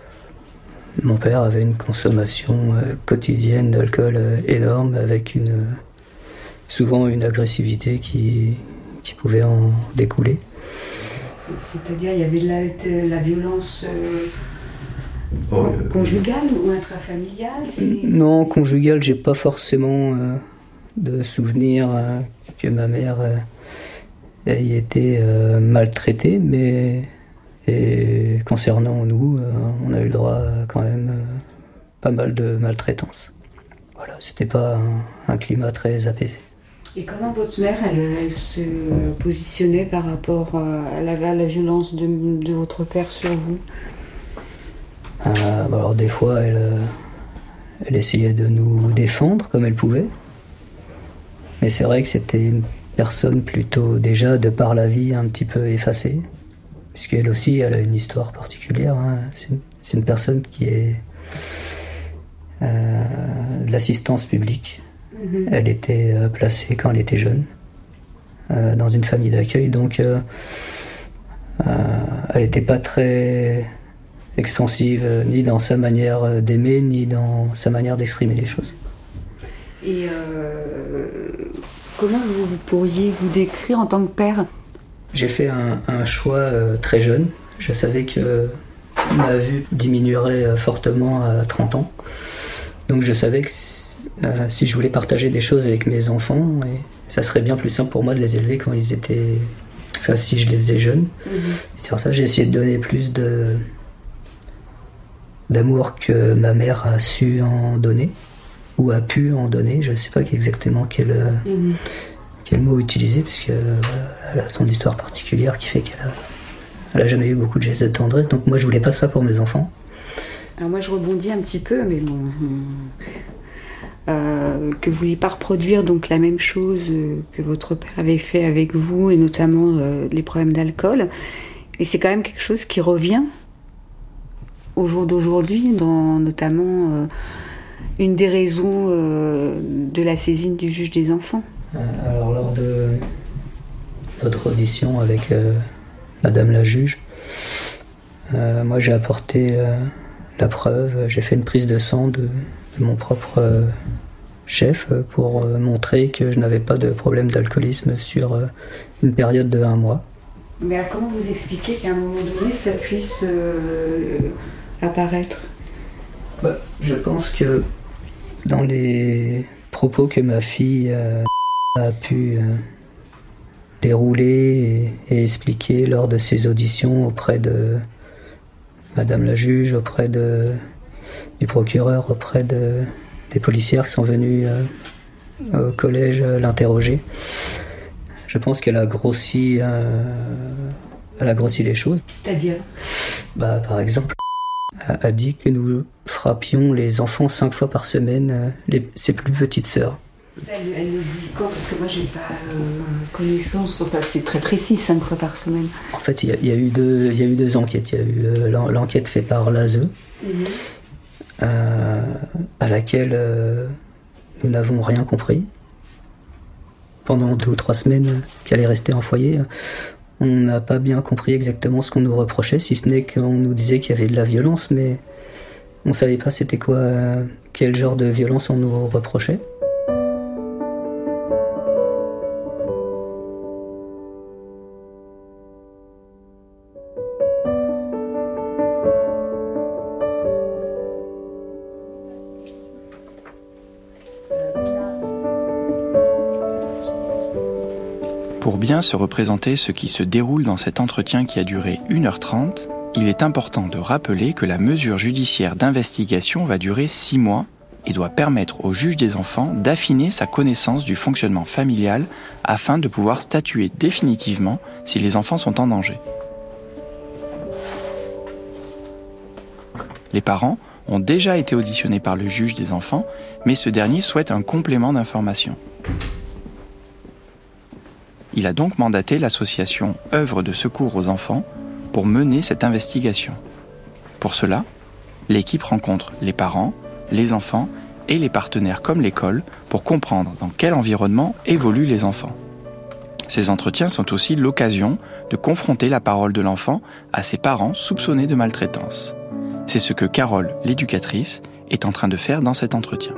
Mon père avait une consommation euh, quotidienne d'alcool euh, énorme, avec une, euh, souvent une agressivité qui, qui pouvait en découler. C'est-à-dire, il y avait de la, la violence euh, oh, con, conjugale ou intrafamiliale ? Non, conjugale, j'ai pas forcément euh, de souvenir euh, que ma mère euh, ait été euh, maltraitée, mais et concernant nous, euh, on a eu le droit à quand même euh, pas mal de maltraitance. Voilà, c'était pas un, un climat très apaisé. Et comment votre mère, elle, elle se positionnait par rapport à la, à la violence de, de votre père sur vous ? euh, Alors des fois, elle, elle essayait de nous défendre comme elle pouvait. Mais c'est vrai que c'était une personne plutôt déjà, de par la vie, un petit peu effacée. Puisqu'elle aussi, elle a une histoire particulière. Hein. C'est, une, c'est une personne qui est euh, de l'assistance publique. Elle était euh, placée quand elle était jeune euh, dans une famille d'accueil, donc euh, euh, elle n'était pas très expansive euh, ni dans sa manière d'aimer ni dans sa manière d'exprimer les choses. Et euh, comment vous, vous pourriez vous décrire en tant que père ? J'ai fait un, un choix euh, très jeune. Je savais que ma vue diminuerait euh, fortement à trente ans, donc je savais que Euh, si je voulais partager des choses avec mes enfants, et ça serait bien plus simple pour moi de les élever quand ils étaient... Enfin, si je les ai jeunes. Mm-hmm. C'est pour ça que j'ai essayé de donner plus de... d'amour que ma mère a su en donner, ou a pu en donner. Je ne sais pas exactement quel, mm-hmm. quel mot utiliser, puisqu'elle euh, a son histoire particulière qui fait qu'elle a, Elle n'a jamais eu beaucoup de gestes de tendresse, donc moi je voulais pas ça pour mes enfants. Alors moi je rebondis un petit peu, mais bon... Euh, que vous ne vouliez pas reproduire donc la même chose que votre père avait fait avec vous, et notamment euh, les problèmes d'alcool. Et c'est quand même quelque chose qui revient au jour d'aujourd'hui, dans notamment euh, une des raisons euh, de la saisine du juge des enfants. Alors lors de notre audition avec euh, Madame la juge, euh, moi j'ai apporté euh, la preuve, j'ai fait une prise de sang de, de mon propre euh, chef pour euh, montrer que je n'avais pas de problème d'alcoolisme sur euh, une période de un mois. Mais alors, comment vous expliquez qu'à un moment donné ça puisse euh, apparaître ? Bah, je pense que dans les propos que ma fille euh, a pu euh, dérouler et, et expliquer lors de ses auditions auprès de Madame la juge, auprès de, du procureur, auprès de, des policières qui sont venus euh, au collège euh, l'interroger, je pense qu'elle a grossi, euh, elle a grossi les choses. C'est-à-dire ? Bah, par exemple, a, a dit que nous frappions les enfants cinq fois par semaine, euh, les, ses plus petites sœurs. Ça, elle, elle le dit quand ? Parce que moi, j'ai pas euh, connaissance. Enfin, c'est très précis, cinq fois par semaine. En fait, il y, y, y a eu deux enquêtes. Il y a eu euh, l'enquête faite par l'A S E, mm-hmm. euh, à laquelle euh, nous n'avons rien compris. Pendant deux ou trois semaines qu'elle est restée en foyer, on n'a pas bien compris exactement ce qu'on nous reprochait, si ce n'est qu'on nous disait qu'il y avait de la violence, mais on ne savait pas c'était quoi, euh, quel genre de violence on nous reprochait. Pour bien se représenter ce qui se déroule dans cet entretien qui a duré une heure trente, il est important de rappeler que la mesure judiciaire d'investigation va durer six mois et doit permettre au juge des enfants d'affiner sa connaissance du fonctionnement familial afin de pouvoir statuer définitivement si les enfants sont en danger. Les parents ont déjà été auditionnés par le juge des enfants, mais ce dernier souhaite un complément d'information. Il a donc mandaté l'association Œuvre de secours aux enfants pour mener cette investigation. Pour cela, l'équipe rencontre les parents, les enfants et les partenaires comme l'école pour comprendre dans quel environnement évoluent les enfants. Ces entretiens sont aussi l'occasion de confronter la parole de l'enfant à ses parents soupçonnés de maltraitance. C'est ce que Carole, l'éducatrice, est en train de faire dans cet entretien.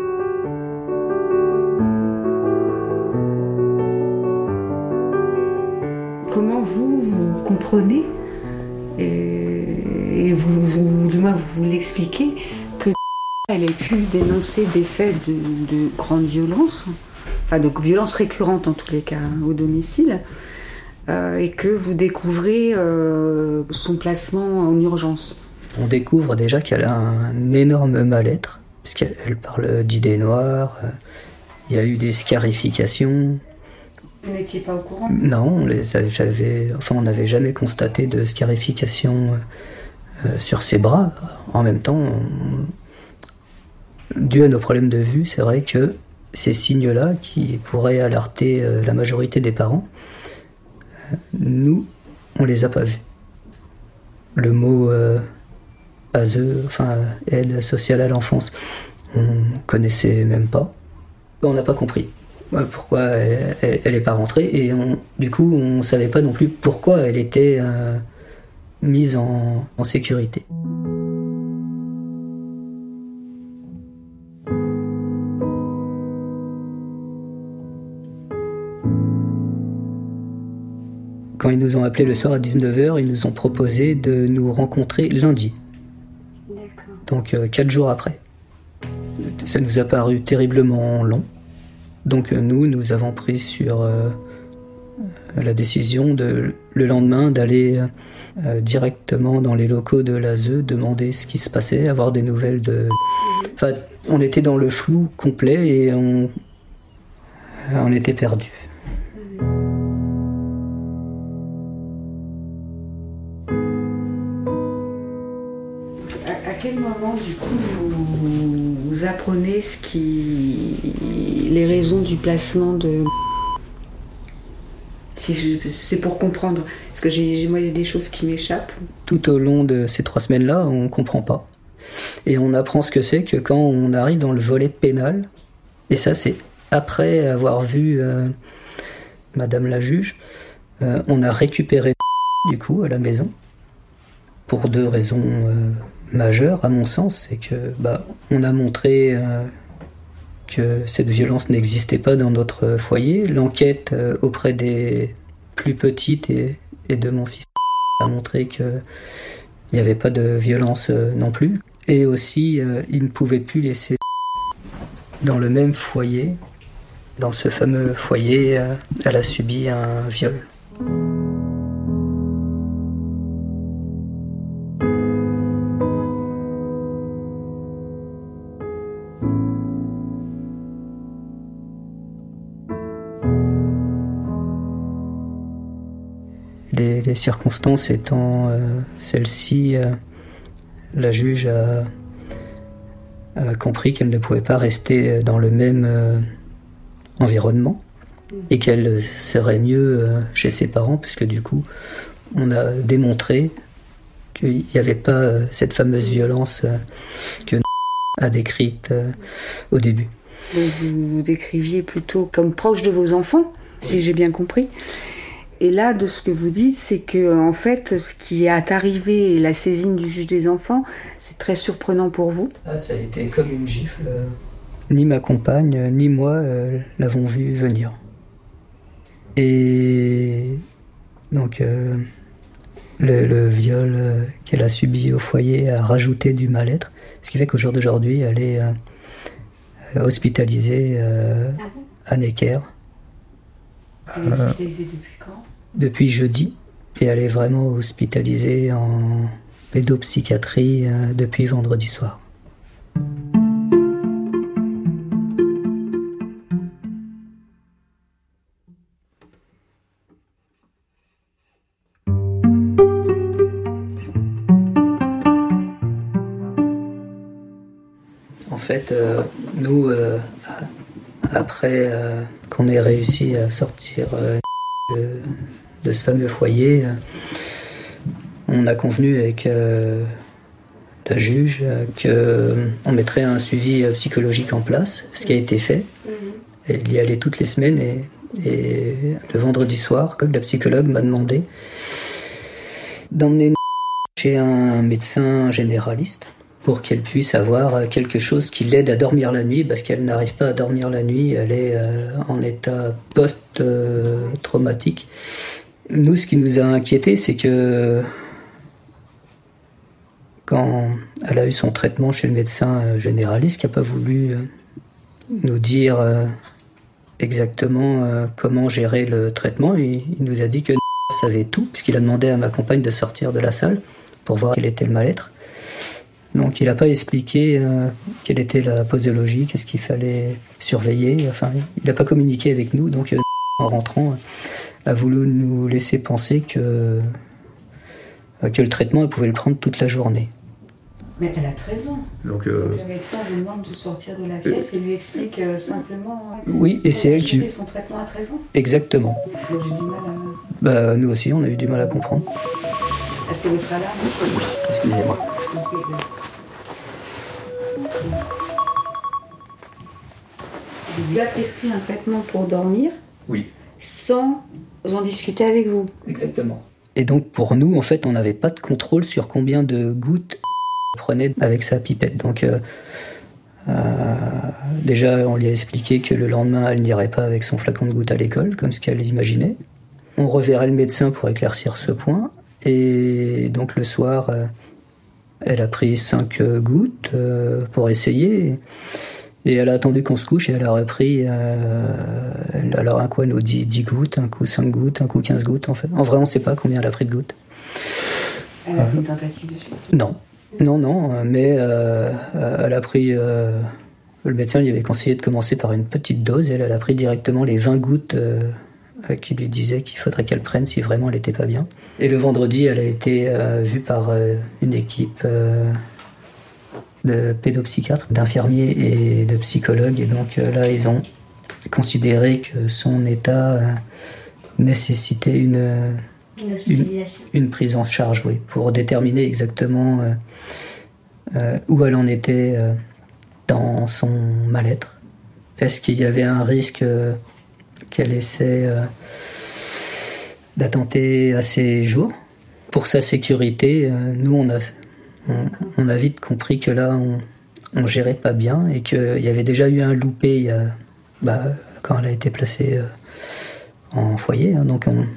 Comment vous, vous comprenez et, et vous, vous, du moins vous, vous l'expliquez que elle ait pu dénoncer des faits de, de grande violence, enfin de violence récurrente en tous les cas au domicile, euh, et que vous découvrez euh, son placement en urgence. On découvre déjà qu'elle a un énorme mal-être, puisqu'elle elle parle d'idées noires, euh, il y a eu des scarifications. Vous n'étiez pas au courant ? Non, on les j'avais, enfin, on n'avait jamais constaté de scarification euh, sur ses bras. En même temps, on, dû à nos problèmes de vue, c'est vrai que ces signes-là, qui pourraient alerter euh, la majorité des parents, euh, nous, on les a pas vus. Le mot euh, A S E, enfin aide sociale à l'enfance, on connaissait même pas. On n'a pas compris pourquoi elle, elle, elle est pas rentrée, et on, du coup on savait pas non plus pourquoi elle était euh, mise en, en sécurité. Quand ils nous ont appelés le soir à dix-neuf heures, ils nous ont proposé de nous rencontrer lundi. D'accord. Donc euh, quatre jours après. Ça nous a paru terriblement long. Donc nous, nous avons pris sur euh, la décision de, le lendemain d'aller euh, directement dans les locaux de l'A S E, demander ce qui se passait, avoir des nouvelles de... Enfin, on était dans le flou complet et on, on était perdus. quel moment, du coup, vous, vous apprenez ce qui, les raisons du placement de... Si je, c'est pour comprendre, parce que j'ai, moi, il y a des choses qui m'échappent. Tout au long de ces trois semaines-là, on ne comprend pas. Et on apprend ce que c'est que quand on arrive dans le volet pénal, et ça c'est après avoir vu euh, Madame la juge, euh, on a récupéré du coup à la maison, pour deux raisons euh, majeures à mon sens, c'est que bah, on a montré euh, que cette violence n'existait pas dans notre foyer. L'enquête euh, auprès des plus petites et, et de mon fils a montré qu'il n'y avait pas de violence euh, non plus. Et aussi, euh, il ne pouvait plus laisser dans le même foyer. Dans ce fameux foyer, euh, elle a subi un viol. Les, les circonstances étant euh, celles-ci, euh, la juge a, a compris qu'elle ne pouvait pas rester dans le même euh, environnement et qu'elle serait mieux euh, chez ses parents, puisque du coup, on a démontré qu'il n'y avait pas euh, cette fameuse violence euh, que a décrite euh, au début. Donc vous vous décriviez plutôt comme proche de vos enfants, si j'ai bien compris. Et là, de ce que vous dites, c'est que en fait, ce qui est arrivé et la saisine du juge des enfants, c'est très surprenant pour vous. Ah, ça a été comme une gifle. Ni ma compagne, ni moi euh, l'avons vu venir. Et donc, euh, le, le viol euh, qu'elle a subi au foyer a rajouté du mal-être, ce qui fait qu'au jour d'aujourd'hui, elle est euh, hospitalisée euh, à Necker. Elle est hospitalisée depuis quand ? Depuis jeudi, et elle est vraiment hospitalisée en pédopsychiatrie euh, depuis vendredi soir. En fait, euh, nous, euh, après euh, qu'on ait réussi à sortir euh, de, de ce fameux foyer, euh, on a convenu avec euh, la juge euh, qu'on mettrait un suivi psychologique en place, ce qui a été fait. Elle y allait toutes les semaines et, et le vendredi soir, comme la psychologue m'a demandé d'emmener chez un médecin généraliste pour qu'elle puisse avoir quelque chose qui l'aide à dormir la nuit, parce qu'elle n'arrive pas à dormir la nuit, elle est euh, en état post-traumatique. Nous, ce qui nous a inquiétés, c'est que quand elle a eu son traitement chez le médecin généraliste, qui n'a pas voulu nous dire euh, exactement euh, comment gérer le traitement, il, il nous a dit que savait tout, puisqu'il a demandé à ma compagne de sortir de la salle pour voir quel était le mal-être. Donc il n'a pas expliqué euh, quelle était la posologie, qu'est-ce qu'il fallait surveiller. Enfin, il n'a pas communiqué avec nous. Donc euh, en rentrant, euh, a voulu nous laisser penser que, euh, que le traitement, elle pouvait le prendre toute la journée. Mais elle a treize ans. Donc, euh... Donc le médecin lui demande de sortir de la pièce et lui explique euh, simplement. Euh, oui, et c'est elle qui. Son traitement à treize ans. Exactement. J'ai du mal à. Bah, nous aussi, on a eu du mal à comprendre. Ah, c'est votre alarme ? Oui, excusez-moi. Il lui a prescrit un traitement pour dormir. Oui. Sans en discuter avec vous. Exactement. Et donc pour nous, en fait, on n'avait pas de contrôle sur combien de gouttes elle prenait avec sa pipette. Donc euh, euh, déjà, on lui a expliqué que le lendemain, elle n'irait pas avec son flacon de gouttes à l'école, comme ce qu'elle imaginait. On reverrait le médecin pour éclaircir ce point. Et donc le soir, euh, elle a pris cinq gouttes euh, pour essayer. Et elle a attendu qu'on se couche et elle a repris. Euh, alors un coup elle nous dit dix gouttes, un coup cinq gouttes, un coup quinze gouttes en fait. En vrai on ne sait pas combien elle a pris de gouttes. Elle a fait une tentative de suicide ? Non, non, non, mais euh, elle a pris. Euh, le médecin lui avait conseillé de commencer par une petite dose. Et elle, elle a pris directement les vingt gouttes euh, qui lui disaient qu'il faudrait qu'elle prenne si vraiment elle n'était pas bien. Et le vendredi elle a été euh, vue par euh, une équipe. Euh, de pédopsychiatres, d'infirmiers et de psychologues. Et donc euh, là, ils ont considéré que son état euh, nécessitait une, une, une prise en charge, oui, pour déterminer exactement euh, euh, où elle en était euh, dans son mal-être. Est-ce qu'il y avait un risque euh, qu'elle essaie euh, d'attenter à ses jours? Pour sa sécurité, euh, nous, on a, on, on a vite compris que là, on, on gérait pas bien et qu'il y avait déjà eu un loupé il y a, bah, quand elle a été placée euh, en foyer. Hein, donc, on,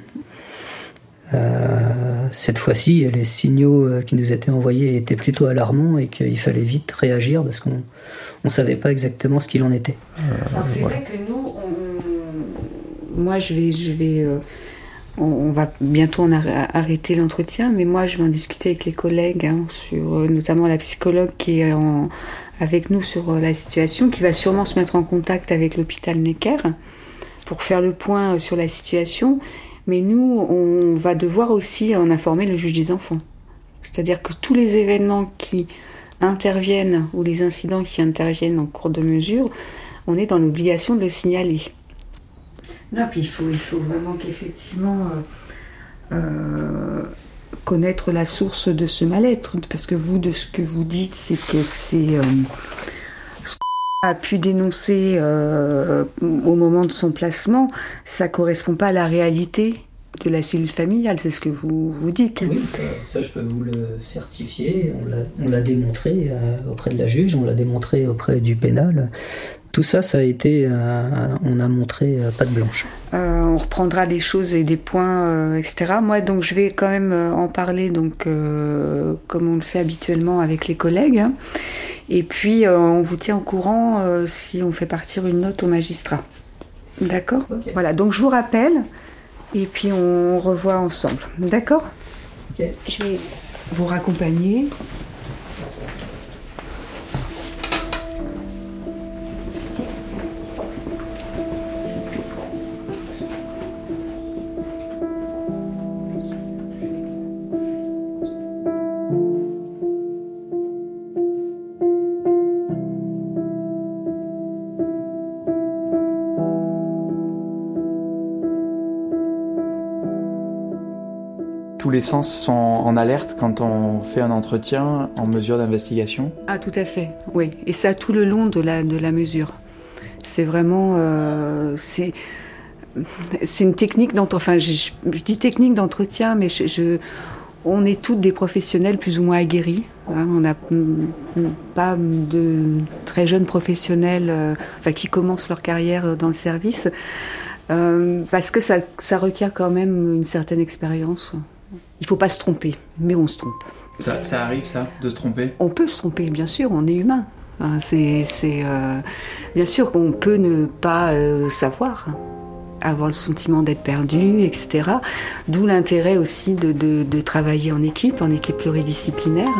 euh, cette fois-ci, les signaux euh, qui nous étaient envoyés étaient plutôt alarmants et qu'il fallait vite réagir parce qu'on ne savait pas exactement ce qu'il en était. Alors, c'est voilà. Vrai que nous, on, moi, je vais... Je vais euh, on va bientôt en arrêter l'entretien, mais moi je vais en discuter avec les collègues, hein, sur notamment la psychologue qui est en, avec nous sur la situation, qui va sûrement se mettre en contact avec l'hôpital Necker pour faire le point sur la situation. Mais nous, on va devoir aussi en informer le juge des enfants. C'est-à-dire que tous les événements qui interviennent ou les incidents qui interviennent en cours de mesure, on est dans l'obligation de le signaler. Non, puis il faut, il faut vraiment qu'effectivement euh, euh, connaître la source de ce mal-être, parce que vous, de ce que vous dites, c'est que c'est euh, ce qu'on a pu dénoncer euh, au moment de son placement, ça ne correspond pas à la réalité de la cellule familiale, c'est ce que vous, vous dites. Oui, ça, ça je peux vous le certifier, on l'a, on l'a démontré euh, auprès de la juge, on l'a démontré auprès du pénal. Tout ça, ça a été, euh, on a montré euh, patte blanche. Euh, on reprendra des choses et des points, euh, et cetera. Moi, donc, je vais quand même euh, en parler, donc, euh, comme on le fait habituellement avec les collègues. Hein. Et puis, euh, on vous tient au courant euh, si on fait partir une note au magistrat. D'accord ? Okay. Voilà, donc je vous rappelle, et puis on revoit ensemble. D'accord ? Okay. Je vais vous raccompagner. Tous les sens sont en alerte quand on fait un entretien en mesure d'investigation ? Ah, tout à fait, oui. Et ça tout le long de la, de la mesure. C'est vraiment... Euh, c'est, c'est une technique d'entretien... Enfin, je, je dis technique d'entretien, mais je, je, on est toutes des professionnels plus ou moins aguerris. Hein, on n'a pas de très jeunes professionnels euh, enfin, qui commencent leur carrière dans le service, euh, parce que ça, ça requiert quand même une certaine expérience. Il ne faut pas se tromper, mais on se trompe. Ça, ça arrive, ça, de se tromper ? On peut se tromper, bien sûr, on est humain. C'est, c'est, euh, bien sûr qu'on peut ne pas euh, savoir, avoir le sentiment d'être perdu, et cetera. D'où l'intérêt aussi de, de, de travailler en équipe, en équipe pluridisciplinaire.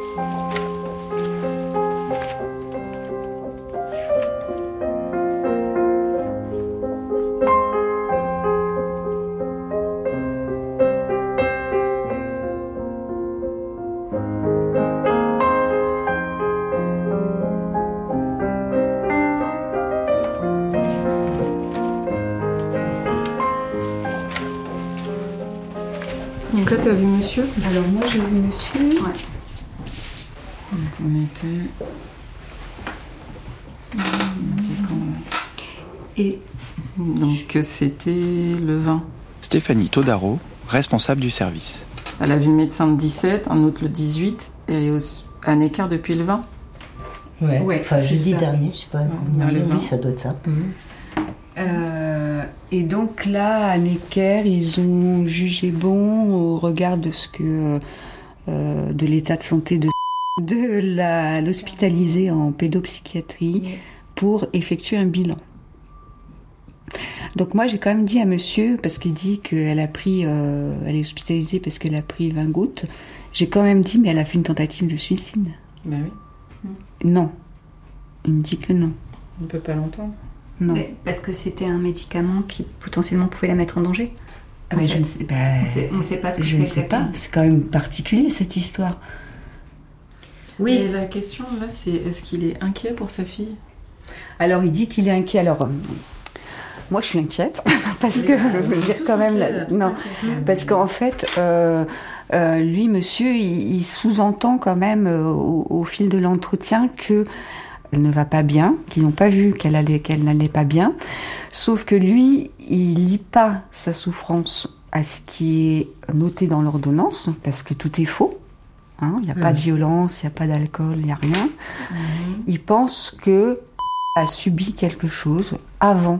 Donc là, tu as vu monsieur ? Alors moi, j'ai vu monsieur. Ouais. Donc on était... On était quand... Et donc c'était le vingt. Stéphanie Todaro, responsable du service. Elle a vu le médecin le dix-sept, un autre le dix-huit, et un écart depuis le vingt. Ouais, ouais, enfin jeudi ça. Dernier, je sais pas combien de oui, ça doit être ça. Mmh. Euh, et donc là, à Necker, ils ont jugé bon au regard de ce que euh, de l'état de santé de de la l'hospitaliser en pédopsychiatrie mmh. pour effectuer un bilan. Donc moi, j'ai quand même dit à monsieur, parce qu'il dit qu'elle a pris, euh, elle est hospitalisée parce qu'elle a pris vingt gouttes. J'ai quand même dit, mais elle a fait une tentative de suicide. Ben oui. Mmh. Non. Il me dit que non. On ne peut pas l'entendre. Non. Mais parce que c'était un médicament qui potentiellement pouvait la mettre en danger. Ah mais je ne sais pas. On sait, on sait pas ce que je c'est. Je ne sais pas. C'est quand même particulier cette histoire. Oui. Et la question là, c'est est-ce qu'il est inquiet pour sa fille ? Alors il dit qu'il est inquiet. Alors euh, moi je suis inquiète parce que je veux dire quand même la... non parce qu'en fait euh, euh, lui monsieur il, il sous-entend quand même euh, au, au fil de l'entretien que elle ne va pas bien, qu'ils n'ont pas vu qu'elle allait qu'elle n'allait pas bien, sauf que lui il lie pas sa souffrance à ce qui est noté dans l'ordonnance parce que tout est faux. Hein, il n'y a mmh. pas de violence, il n'y a pas d'alcool, il n'y a rien. Mmh. Il pense que a subi quelque chose avant,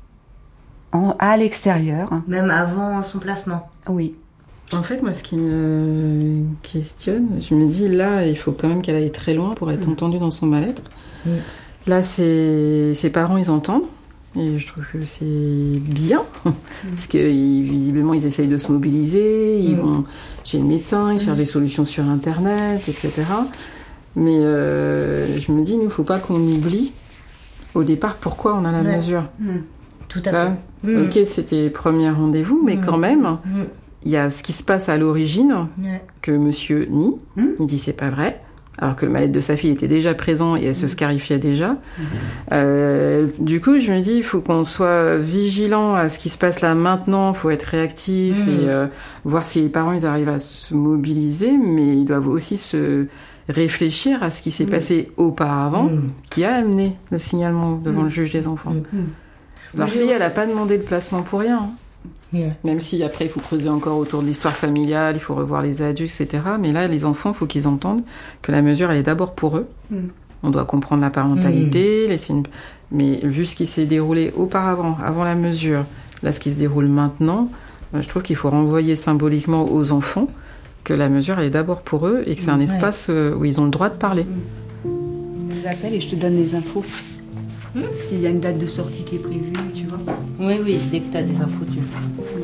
en, à l'extérieur. Même avant son placement. Oui. En fait, moi, ce qui me questionne, je me dis, là, il faut quand même qu'elle aille très loin pour être mmh. entendue dans son mal-être. Mmh. Là, c'est... ses parents, ils entendent. Et je trouve que c'est bien, mmh. parce que visiblement, ils essayent de se mobiliser, ils mmh. vont chez le médecin, ils mmh. cherchent des solutions sur Internet, et cetera. Mais euh, je me dis, nous, il ne faut pas qu'on oublie, au départ, pourquoi on a la ouais. mesure. Mmh. Tout à Là, fait. Mmh. Ok, c'était premier rendez-vous, mais mmh. quand même, il mmh. y a ce qui se passe à l'origine, ouais. que monsieur nie, mmh. il dit c'est pas vrai. Alors que le mal-être de sa fille était déjà présent et elle se scarifiait déjà. Mmh. Euh, du coup, je me dis, il faut qu'on soit vigilant à ce qui se passe là maintenant, il faut être réactif mmh. et euh, voir si les parents ils arrivent à se mobiliser, mais ils doivent aussi se réfléchir à ce qui s'est mmh. passé auparavant, mmh. qui a amené le signalement devant mmh. le juge des enfants. Mmh. Leur fille, elle n'a pas demandé le placement pour rien. Hein. Yeah. Même si après il faut creuser encore autour de l'histoire familiale, il faut revoir les adultes, et cetera. Mais là, les enfants, il faut qu'ils entendent que la mesure, elle est d'abord pour eux. Mm. On doit comprendre la parentalité, mm. laisser une... mais vu ce qui s'est déroulé auparavant, avant la mesure, là, ce qui se déroule maintenant, je trouve qu'il faut renvoyer symboliquement aux enfants que la mesure, elle est d'abord pour eux et que c'est un espace ouais. où ils ont le droit de parler. Mm. J'appelle et je te donne les infos. Mm. S'il y a une date de sortie qui est prévue, tu vois. Oui, oui, dès que tu as des infos, tu le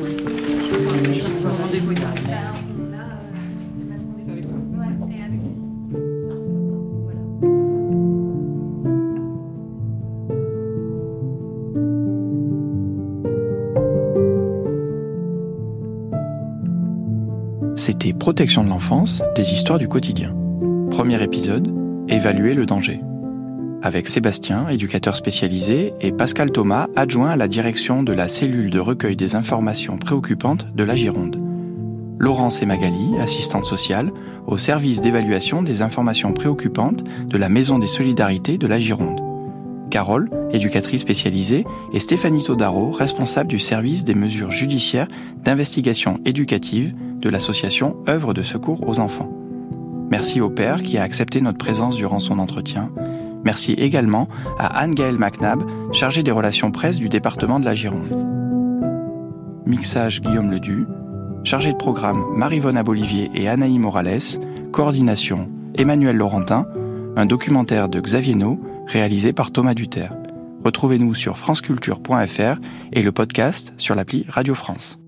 Je suis en rendez-vous. C'était Protection de l'enfance, des histoires du quotidien. Premier épisode, évaluer le danger. Avec Sébastien, éducateur spécialisé, et Pascal Thomas, adjoint à la direction de la cellule de recueil des informations préoccupantes de la Gironde. Laurence et Magali, assistantes sociales, au service d'évaluation des informations préoccupantes de la Maison des Solidarités de la Gironde. Carole, éducatrice spécialisée, et Stéphanie Todaro, responsable du service des mesures judiciaires d'investigation éducative de l'association Œuvre de secours aux enfants. Merci au père qui a accepté notre présence durant son entretien. Merci également à Anne-Gaëlle McNab, chargée des relations presse du département de la Gironde. Mixage Guillaume Ledu, chargé de programme Marie-Vonne Abolivier et Anaï Morales, coordination Emmanuel Laurentin, un documentaire de Xavier No, réalisé par Thomas Duterre. Retrouvez-nous sur franceculture point f r et le podcast sur l'appli Radio France.